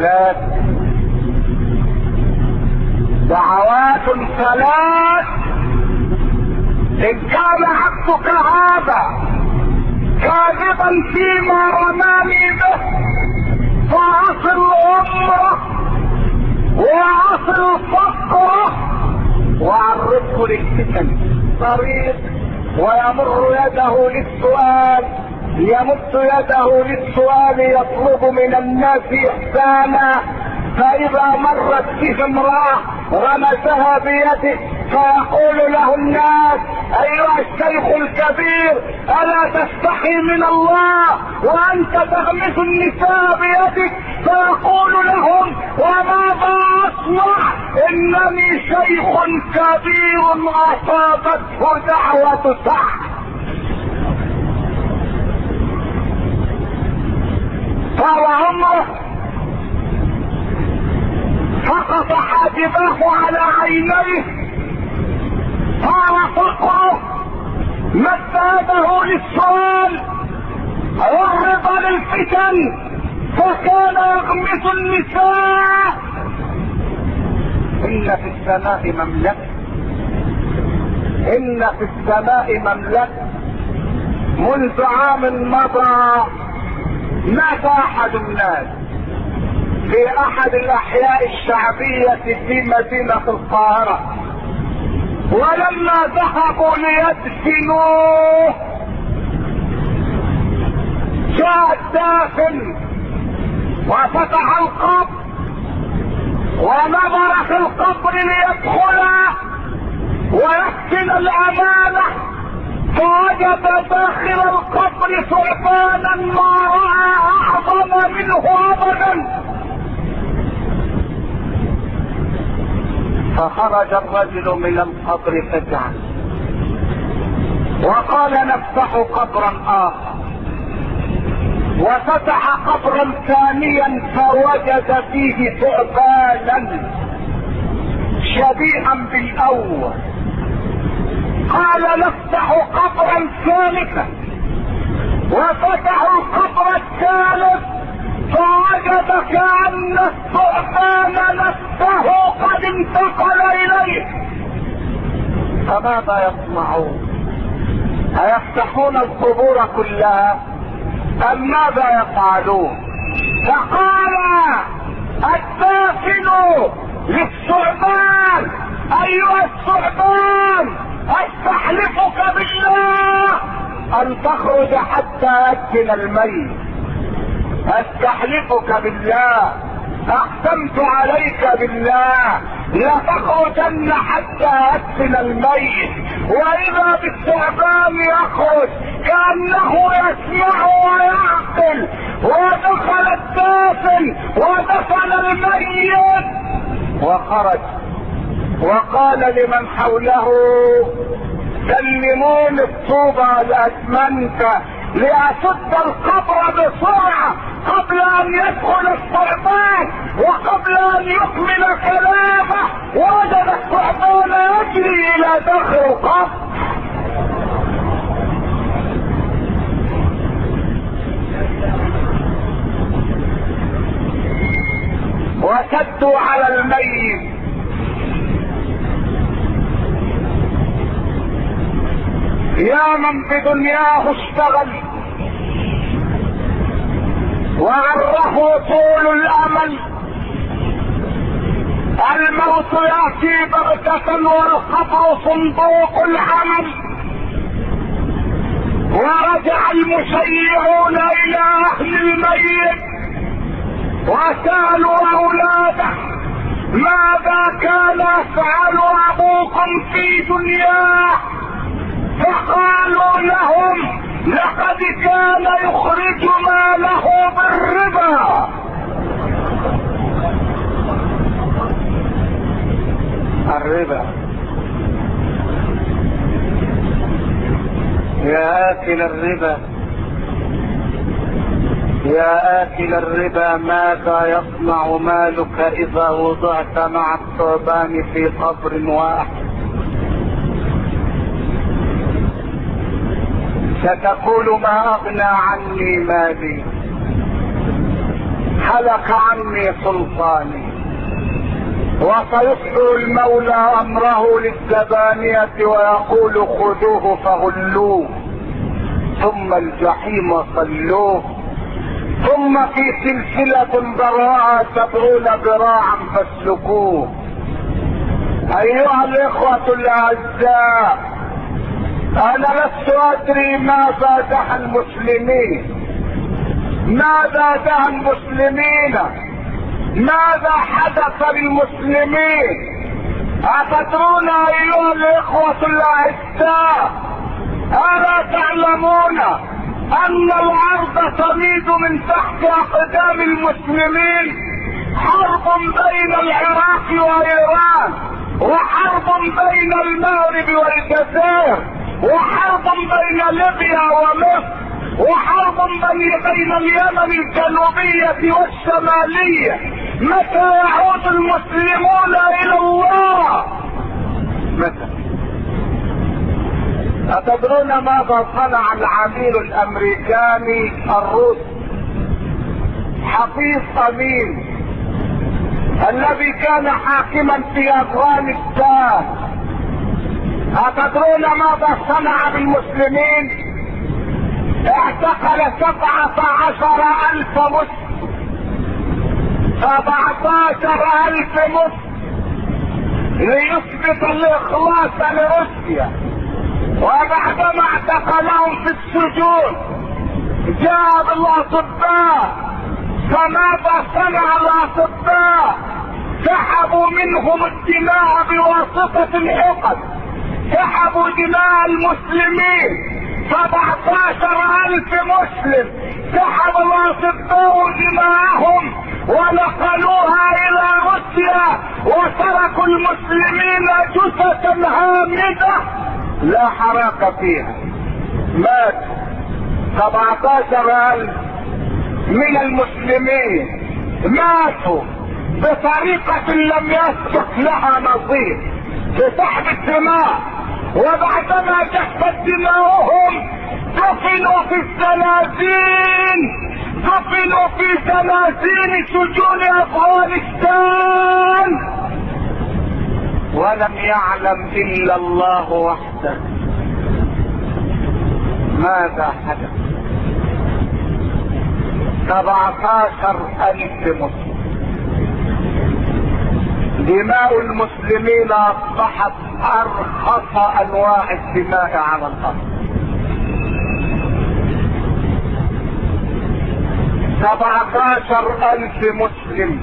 3 ان كان عبدك هذا كاذبا فيما رماني به فاصل عمره واصل فقره وعرضه للفتن. طريق ويمر يده للسؤال، يمد يده للسؤال يطلب من الناس احسانا، فاذا مرت به امرأة غمسها بيده فيقول له الناس: ايها الشيخ الكبير الا تستحي من الله وانت تغمس النساء بيدك؟ فيقول لهم: وماذا اصنع؟ انني شيخ كبير اصابته دعوة سعد. طال عمره سقط حاجباه على عينيه، طال فقره، مد يده للسؤال، عرض للفتن فكان يغمس النساء. ان في السماء مملكة، ان في السماء مملكة. منذ عام مضى مات احد الناس في احد الاحياء الشعبية في مدينة القاهرة، ولما ذهبوا ليدفنوه جاء الدافن وفتح القبر ونظر في القبر ليدخل ويحسن الامانة، فوجد داخل القبر ثعبانا ما رأى اعظم منه ابدا. فخرج الرجل من القبر فزعا وقال: نفتح قبرا اخر، وفتح قبرا ثانيا فوجد فيه ثعبانا شبيها بالاول. قال: نفتح قبرا ثالثا، وفتحوا القبر الثالث فوجد كأن الثعبان نفسه قد انتقل اليه. فماذا يصنعون؟ أيفتحون القبور كلها ام ماذا يفعلون؟ فقال الدافن للثعبان: ايها الثعبان استحلفك بالله ان تخرج حتى ادفن الميت، استحلفك بالله، اقسمت عليك بالله لا تخرجن حتى ادفن الميت. واذا بالثعبان يخرج كانه يسمع ويعقل، ودخل الدافن ودفن الميت وخرج وقال لمن حوله سلموني الطوبة الاسمنت لأسد القبر بسرعة قبل ان يدخل الثعبان وقبل ان يكمل كلامه وجد الثعبان يجري الى داخل القبر. وسدوا على الميت يا من بدنياه اشتغل وعره طول الامل، الموت ياتي بغتة والقبر صندوق العمل. ورجع المشيعون الى اهل الميت وسالوا اولاده ماذا كان يفعل ابوكم في دنياه؟ فقالوا لهم لقد كان يخرج ماله بالربا. الربا يا آكل الربا يا آكل الربا، ماذا يصنع مالك إذا وضعت مع الثعبان في قبر واحد؟ ستقول ما أغنى عني مالي، هلك عني سلطاني. وسيصدر المولى أمره للزبانية ويقول خذوه فغلوه ثم الجحيم صلوه ثم في سلسلة ذرعها 70 ذراعا فاسلكوه. أيها الإخوة الأعزاء، أنا لست أدري ماذا دعا المسلمين، ماذا دعا المسلمين، ماذا حدث للمسلمين. أتدرون أيها الإخوة الأعزاء، ألا تعلمون أن الأرض تميد من تحت أقدام المسلمين؟ حرب بين العراق وإيران، وحرب بين المغرب والجزائر، وحرب بين ليبيا ومصر، وحرب بين اليمن الجنوبية والشمالية. متى يعود المسلمون إلى الله؟ متى؟ أتدرون ماذا صنع العميل الأمريكاني الروسي حفيظ أمين الذي كان حاكما في أفغانستان؟ أتدرون ماذا صنع بالمسلمين؟ اعتقل 17,000 مسلم، 17,000 مسلم ليثبت الإخلاص لروسيا. وبعدما اعتقلهم في السجون جاء بالاطباء، فماذا صنع الاطباء؟ سحبوا منهم الدماء بواسطة الحقد، سحبوا دماء المسلمين. 17,000 مسلم سحب الاطباء دماءهم ونقلوها الى روسيا وتركوا المسلمين جثة هامدة لا حراك فيها. مات 17,000 من المسلمين، ماتوا بطريقة لم يسبق لها نظير، بسحب الدماء. وبعدما جفت دماؤهم دفنوا في الزنازين، دفنوا في زنازين سجون افغانستان، ولم يعلم الا الله وحده ماذا حدث. 17,000 مسلم. دماء المسلمين اصبحت ارخص انواع الدماء على الارض. 17,000 مسلم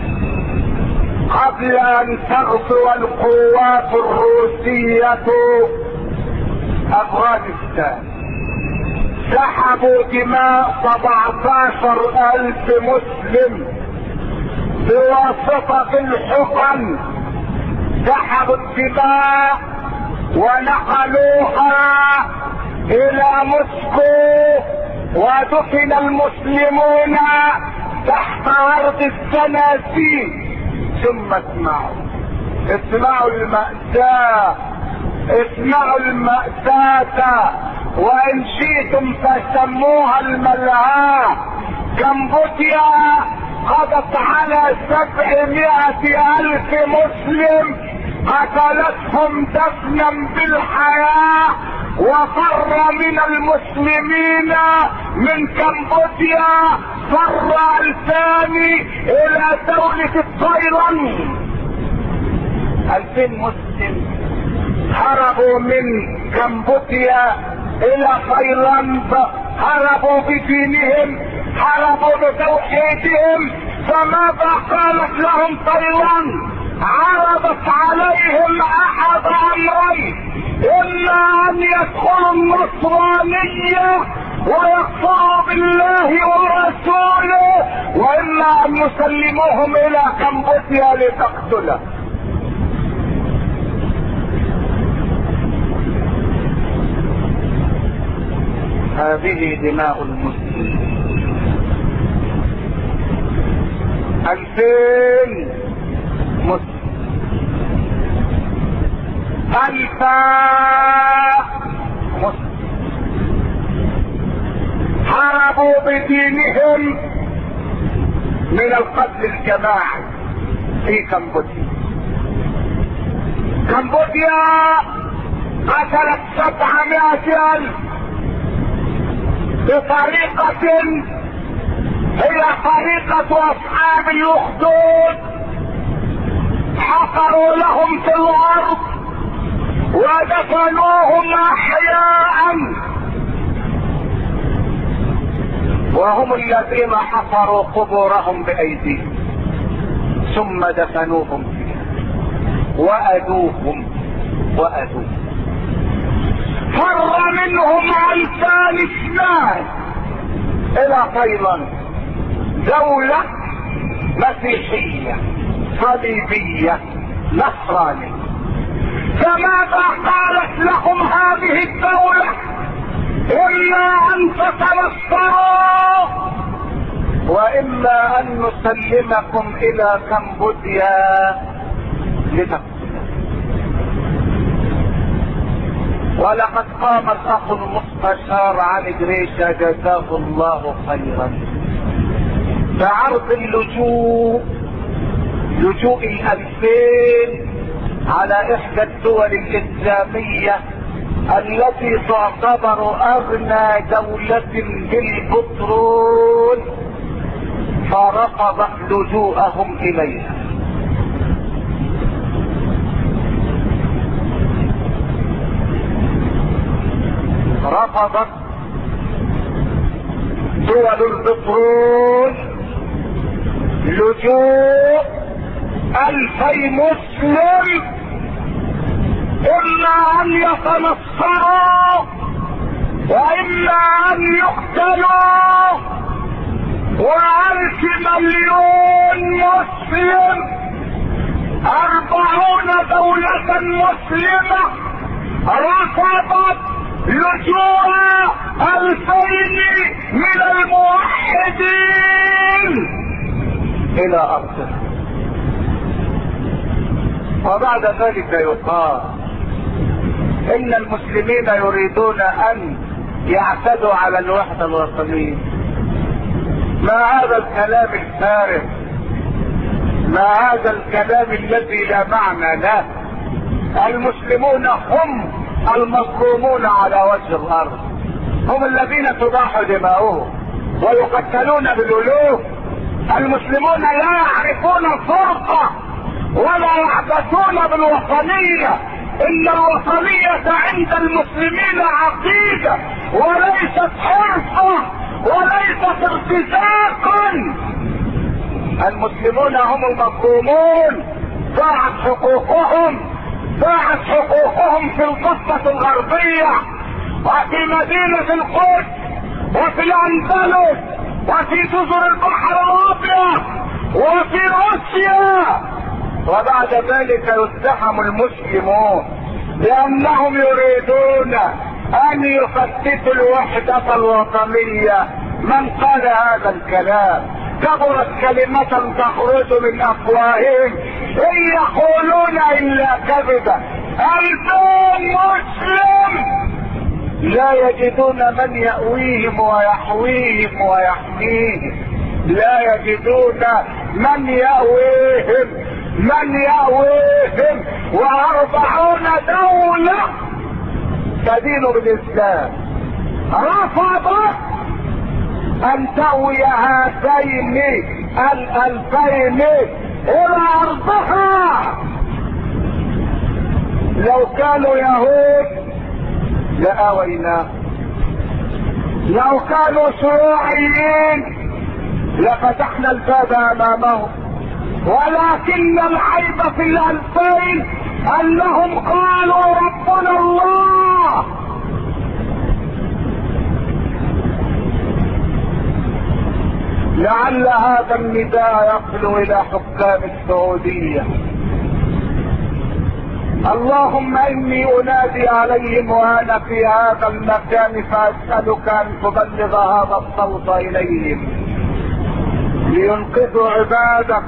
قبل ان تغزو القوات الروسية افغانستان سحبوا دماء 17,000 مسلم بواسطة الحقن سحبوا الدماء ونقلوها الى موسكو، ودفن المسلمون تحت ارض الزنازين. ثم اسمعوا المأساة، اسمعوا المأساة، وان شئتم فسموها الملعاة. كمبوديا قضت على 700,000 مسلم، قتلتهم دفنا بالحياة، وفر من المسلمين من كمبوديا فر 2000 الى دولة تايلاند. 2000 مسلم هربوا من كمبوديا الى تايلاند، هربوا بدينهم، هربوا بتوحيدهم. فماذا قالت لهم تايلاند؟ عرضت عليهم احد امرين: اما ان يدخلوا النصرانية ويكفروا بالله ورسوله، واما ان يسلموهم الى كمبوديا لتقتله. هذه دماء المسلمين. 2000 مسلم، 1000 مسلم هربوا بدينهم من القتل الجماعي في كمبوديا. كمبوديا قتلت 700,000 بطريقة هي طريقة اصحاب الاخدود. حفروا لهم في الارض ودفنوهم احياء، وهم الذين حفروا قبورهم بايديهم ثم دفنوهم فيها وأدوهم. فر منهم 2000 الى تايلاند، دولة مسيحية صليبية نصرانية. فماذا قالت لهم هذه الدولة؟ اما ان تتنصروا واما ان نسلمكم الى كمبوديا لتقتلوا. ولقد قام الاخ المستشار علي جريشة جزاه الله خيرا بعرض لجوء 2000 على احدى الدول الاسلامية التي تعتبر اغنى دولة بالبترول، فرفض لجوءهم اليها. رفضت دول البترول لجوء 2000 مسلم، اما ان يتنصروا واما ان يقتلوا. و1,000 مليون مسلم، 40 دولة مسلمة رفضت لجوء 2000 من الموحدين الى ارضه. وبعد ذلك يقال ان المسلمين يريدون ان يعتدوا على الوحدة الوطنية. ما هذا الكلام الفارغ، ما هذا الكلام الذي لا معنى له. المسلمون هم المظلومون على وجه الارض، هم الذين تضاح دماؤهم ويقتلون بالالوف. المسلمون لا يعرفون فرقة ولا يعبثون بالوطنية. ان الوطنية عند المسلمين عقيدة وليست حرفة وليست ارتزاقا. المسلمون هم المظلومون، ضاعت حقوقهم، ضاعت حقوقهم في القبة الغربية وفي مدينة القدس وفي الاندلس وفي جزر البحر الابيض وفي وبعد ذلك يتهم المسلمون بانهم يريدون ان يفتتوا الوحدة الوطنية. من قال هذا الكلام؟ كبرت كلمة تخرج من افواههم ان يقولون الا كذبا. 2000 مسلم لا يجدون من يأويهم ويحويهم ويحميهم، لا يجدون من يأويهم، من يأويهم. و40 دولة تدين بالإسلام رفضت أن تأوي هاتين 2000 إلى أرضها. لو كانوا يهود لآويناه، لو كانوا شيوعيين لفتحنا الباب امامهم، ولكن العيب في 2000 انهم قالوا ربنا الله. لعل هذا النداء يصل الى حكام السعودية. اللهم اني انادي عليهم وانا في هذا المكان، فاسألك ان تبلغ هذا الصوت اليهم لينقذوا عبادك.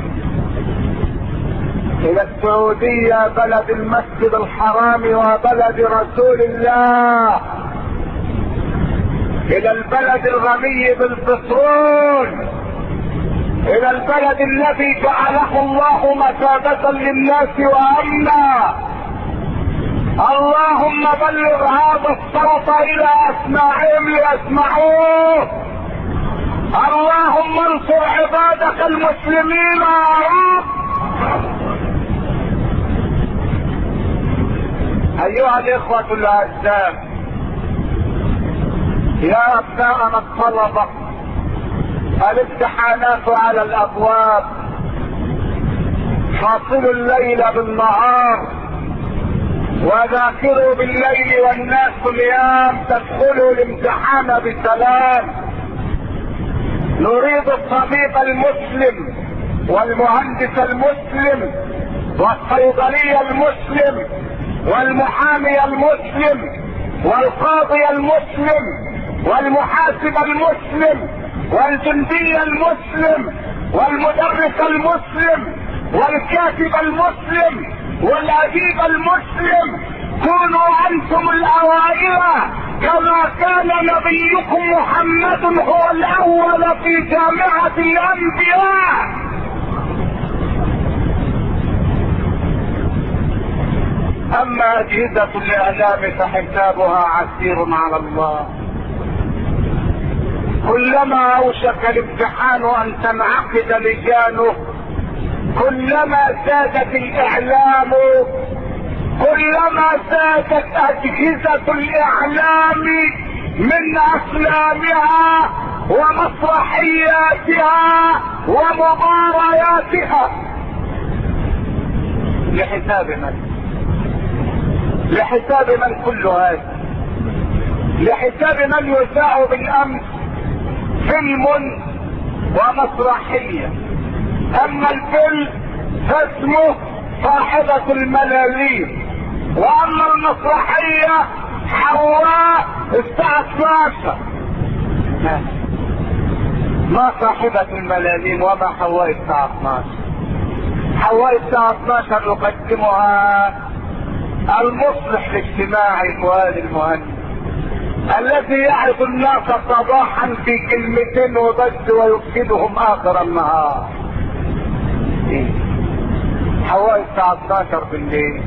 الى السعودية بلد المسجد الحرام وبلد رسول الله، الى البلد الغني بالبترول، الى البلد الذي جعله الله مثابة للناس وامنا. اللهم بلغ هذا الصوت الى اسماعهم ليسمعوه. اللهم انصر عبادك المسلمين يا رب. ايها الاخوة الاعزاء، يا ابناءنا الطلبة، الامتحانات على الابواب، حاصلوا الليل بالنهار وذاكروا بالليل والناس نيام، تدخلوا الامتحان بسلام. نريد الطبيب المسلم والمهندس المسلم والصيدلي المسلم والمحامي المسلم والقاضي المسلم والمحاسب المسلم والجندي المسلم والمدرس المسلم والكاتب المسلم والاديب المسلم. كونوا انتم الاوائل كما كان نبيكم محمد هو الاول في جامعة الانبياء. اما اجهزة الاعلام فحسابها عسير على الله. كلما اوشك الامتحان ان تنعقد لجانه، كلما زادت الاعلام، كلما زادت اجهزة الاعلام من افلامها ومسرحياتها ومبارياتها. لحساب من؟ لحساب من كل هذا؟ لحساب من يساء بالامس فيلم ومسرحية. اما الفيلم فاسمه صاحبة الملاليم، واما المسرحية حواء الساعة 12. ما صاحبة الملاليم وما حواء الساعة 12؟ حواء الساعة 12 يقدمها المصلح الاجتماعي فؤاد المهندس، الذي يعظ الناس صباحا في كلمتين وبس ويفسدهم اخر النهار. حوالي الساعة 12 بالليل.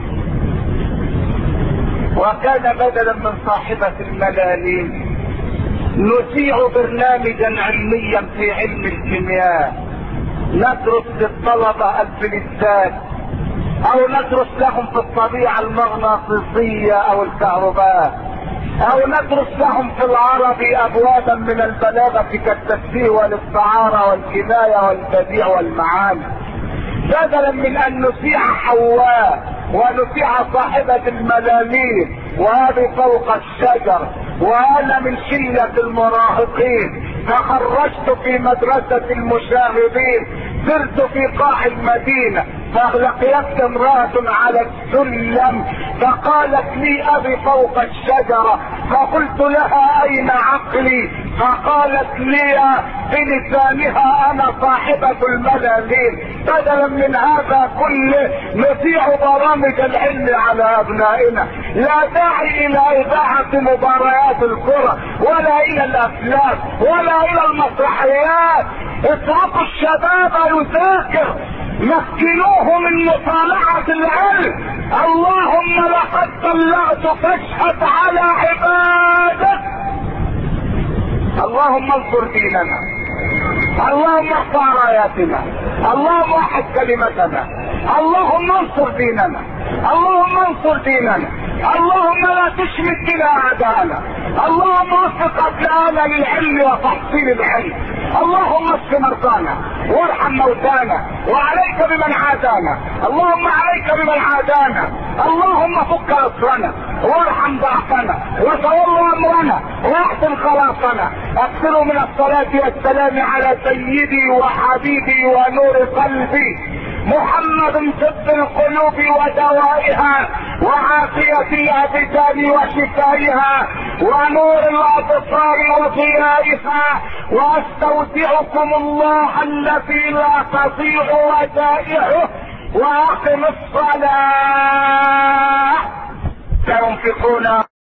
وكان بدلا من صاحبة الملاليم نذيع برنامجا علميا في علم الكيمياء، ندرس للطلبة الفلزات او ندرس لهم في الطبيعة المغناطيسية او الكهرباء، او ندرس لهم في العربي ابوابا من البلاغة كالتشبيه والاستعارة والكناية والبديع والمعاني، بدلا من ان نسيع حواء ونسيع صاحبة الملاليم وهذه فوق الشجر. وانا من شلة المراهقين تخرجت في مدرسة المشاغبين، سرت في قاع المدينة فلقيت امرأة على السلم فقالت لي ابي فوق الشجرة، فقلت لها اين عقلي؟ فقالت لي بلسانها انا صاحبة الملالين. بدلا من هذا كله نذيع برامج العلم على ابنائنا، لا داعي الى اذاعة مباريات الكرة ولا الى الافلام ولا الى المسرحيات. اتركوا الشباب يذاكر، مكنوه من مطالعة العلم. اللهم لقد طلعت فاشهد على عبادك. اللهم انصر ديننا، اللهم ارفع راياتنا، اللهم وحد كلمتنا، اللهم انصر ديننا، اللهم انصر ديننا، اللهم لا تشمت بنا اعداءنا، اللهم وفق ابنائنا للعلم وتحصيل العلم، اللهم اشف مرضانا وارحم موتانا وعليك بمن عادانا، اللهم عليك بمن عادانا، اللهم فك اسرنا وارحم ضعفنا وتولى امرنا واحسن خلاصنا. اكثروا من الصلاة والسلام على سيدي وحبيبي ونور قلبي محمد طب القلوب ودوائها وعافية الابدان وشفائها ونور الابصار وضيائها، واستودعكم الله الذي لا تضيع ودائعه، واقم الصلاة. سينفقون